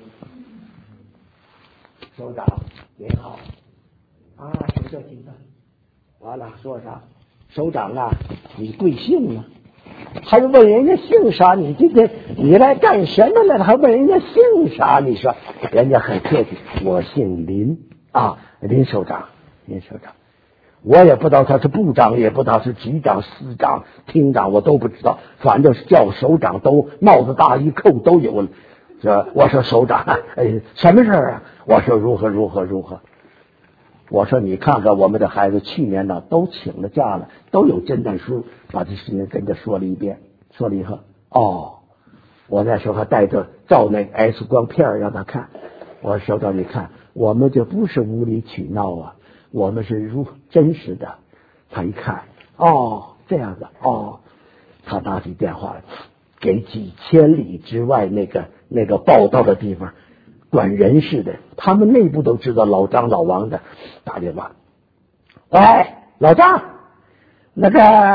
首长您好，啊，请坐请坐。完了说啥？首长啊，你贵姓啊？还问人家姓啥？你今天你来干什么呢？还问人家姓啥？你说人家很客气，我姓林啊，林首长，林首长。我也不知道他是部长，也不知道是局长、司长、厅长，我都不知道，反正是叫首长，都帽子大一扣都有了。这我说首长，哎，什么事儿啊？我说如何如何如何。我说你看看我们的孩子去年呢都请了假了，都有诊断书，把这事情跟他说了一遍，说了以后，哦，我那时候还带着照那 X 光片让他看。我说首长你看，我们这不是无理取闹啊，我们是如真实的。他一看，哦，这样的，哦，他拿起电话来，给几千里之外那个那个报道的地方。管人事的，他们内部都知道老张老王的，打电话，喂，老张，那个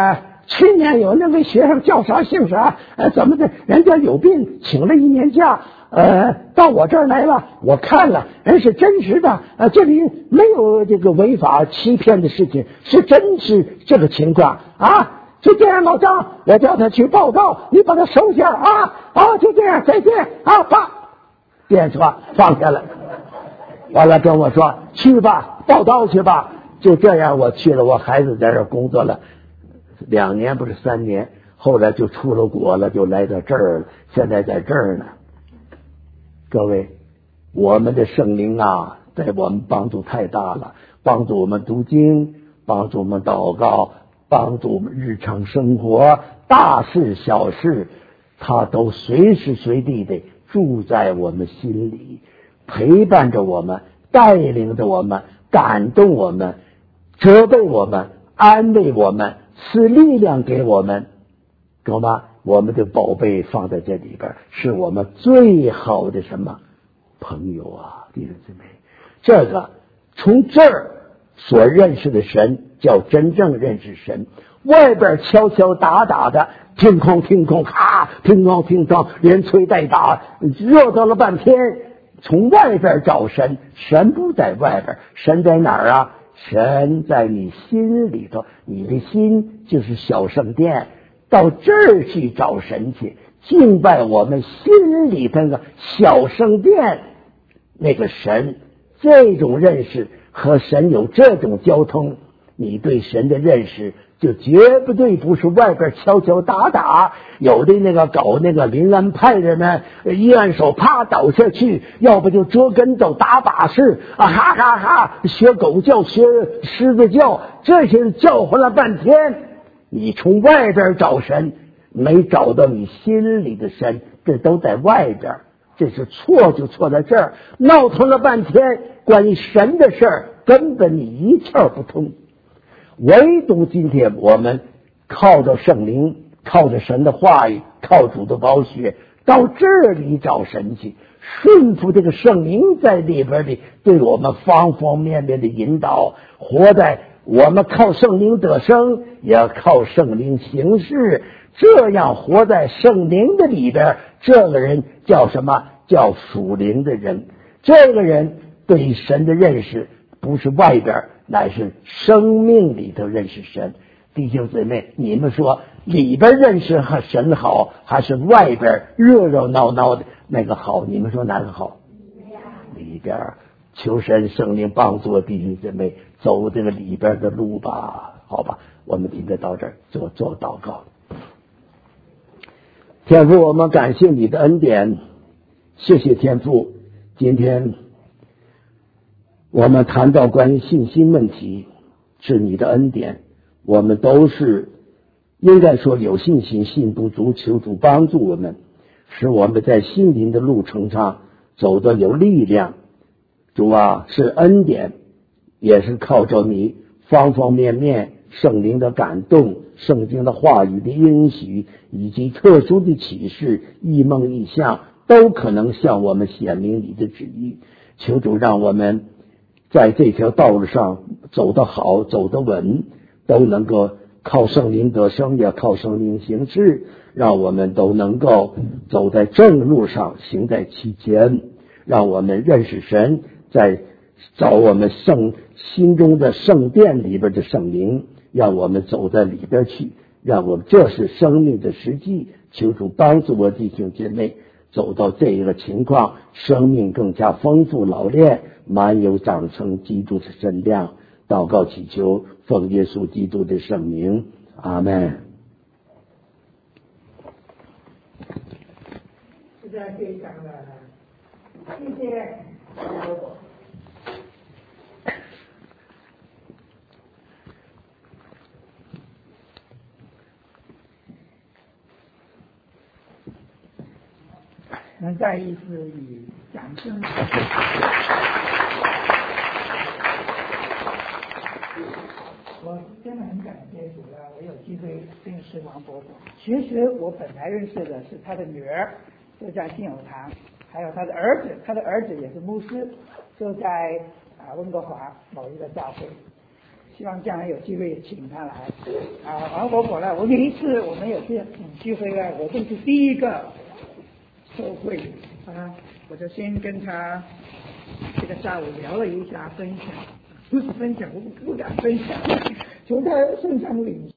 去年有那位学生叫啥姓啥，呃，怎么的，人家有病，请了一年假，呃，到我这儿来了，我看了，人是真实的，呃，这里没有这个违法欺骗的事情，是真是这个情况啊。就这样，老张，我叫他去报告，你把他收下啊啊，就这样，再见啊，爸，电车放下了，完了跟我说去吧，报道去吧。就这样，我去了，我孩子在这儿工作了两年，不是三年，后来就出了国了，就来到这儿了，现在在这儿呢。各位，我们的圣灵啊，对我们帮助太大了，帮助我们读经，帮助我们祷告，帮助我们日常生活，大事小事，他都随时随地的住在我们心里，陪伴着我们，带领着我们，感动我们，责备我们，安慰我们，赐力量给我们，懂吗？我们的宝贝放在这里边，是我们最好的什么朋友啊，弟兄姊妹。这个从这儿所认识的神叫真正认识神，外边敲敲打打的，听空听空，咔，听空听空，连催带打，热闹了半天。从外边找神，神不在外边，神在哪儿啊？神在你心里头，你的心就是小圣殿，到这儿去找神去，敬拜我们心里那个小圣殿那个神。这种认识和神有这种交通，你对神的认识就绝不对不是外边敲敲打打，有的那个搞那个灵安派的呢，一按手啪倒下去，要不就折跟斗打把式啊，哈哈哈，学狗叫学狮子叫，这些叫唤了半天，你从外边找神，没找到你心里的神，这都在外边。这是错，就错在这儿，闹腾了半天，关于神的事儿根本你一窍不通。唯独今天我们靠着圣灵，靠着神的话语，靠主的宝血，到这里找神去，顺服这个圣灵在里边里对我们方方面面的引导，活在我们靠圣灵得生，也要靠圣灵行事，这样活在圣灵的里边，这个人叫什么？叫属灵的人。这个人对神的认识不是外边，乃是生命里头认识神。弟兄姊妹，你们说里边认识神好，还是外边热热闹闹的那个好？你们说哪个好？里边。求神圣灵帮助弟兄姊妹走这个里边的路吧。好吧，我们今天到这儿做做祷告。天父，我们感谢你的恩典，谢谢天父。今天我们谈到关于信心问题，是你的恩典，我们都是应该说有信心，信不足，求主帮助我们，使我们在心灵的路程上走得有力量。主啊，是恩典，也是靠着你方方面面圣灵的感动，圣经的话语的应许，以及特殊的启示，异梦异象，都可能向我们显明你的旨意。求主让我们在这条道路上走得好，走得稳，都能够靠圣灵得生，也靠圣灵行事，让我们都能够走在正路上，行在其间，让我们认识神，在找我们圣心中的圣殿里边的圣灵，让我们走在里边去，让我们这是生命的实际。求主帮助我弟兄姐妹走到这一个情况，生命更加丰富老练，满有长成基督的身量。祷告祈求，奉耶稣基督的圣名，阿门。 是这样可以讲的，谢谢。能再一次以掌声。我真的很感谢主啊！我有机会认识王伯伯。其实我本来认识的是他的女儿，就在信友堂，还有他的儿子，他的儿子也是牧师，就在啊温哥华某一个教会。 希望将来有机会也请他来。啊，王伯伯呢，我每一次我们有这种聚会呢，我都是第一个受惠啊，我就先跟他这个下午聊了一下，分享，不是分享，我不敢分享，从他身上领。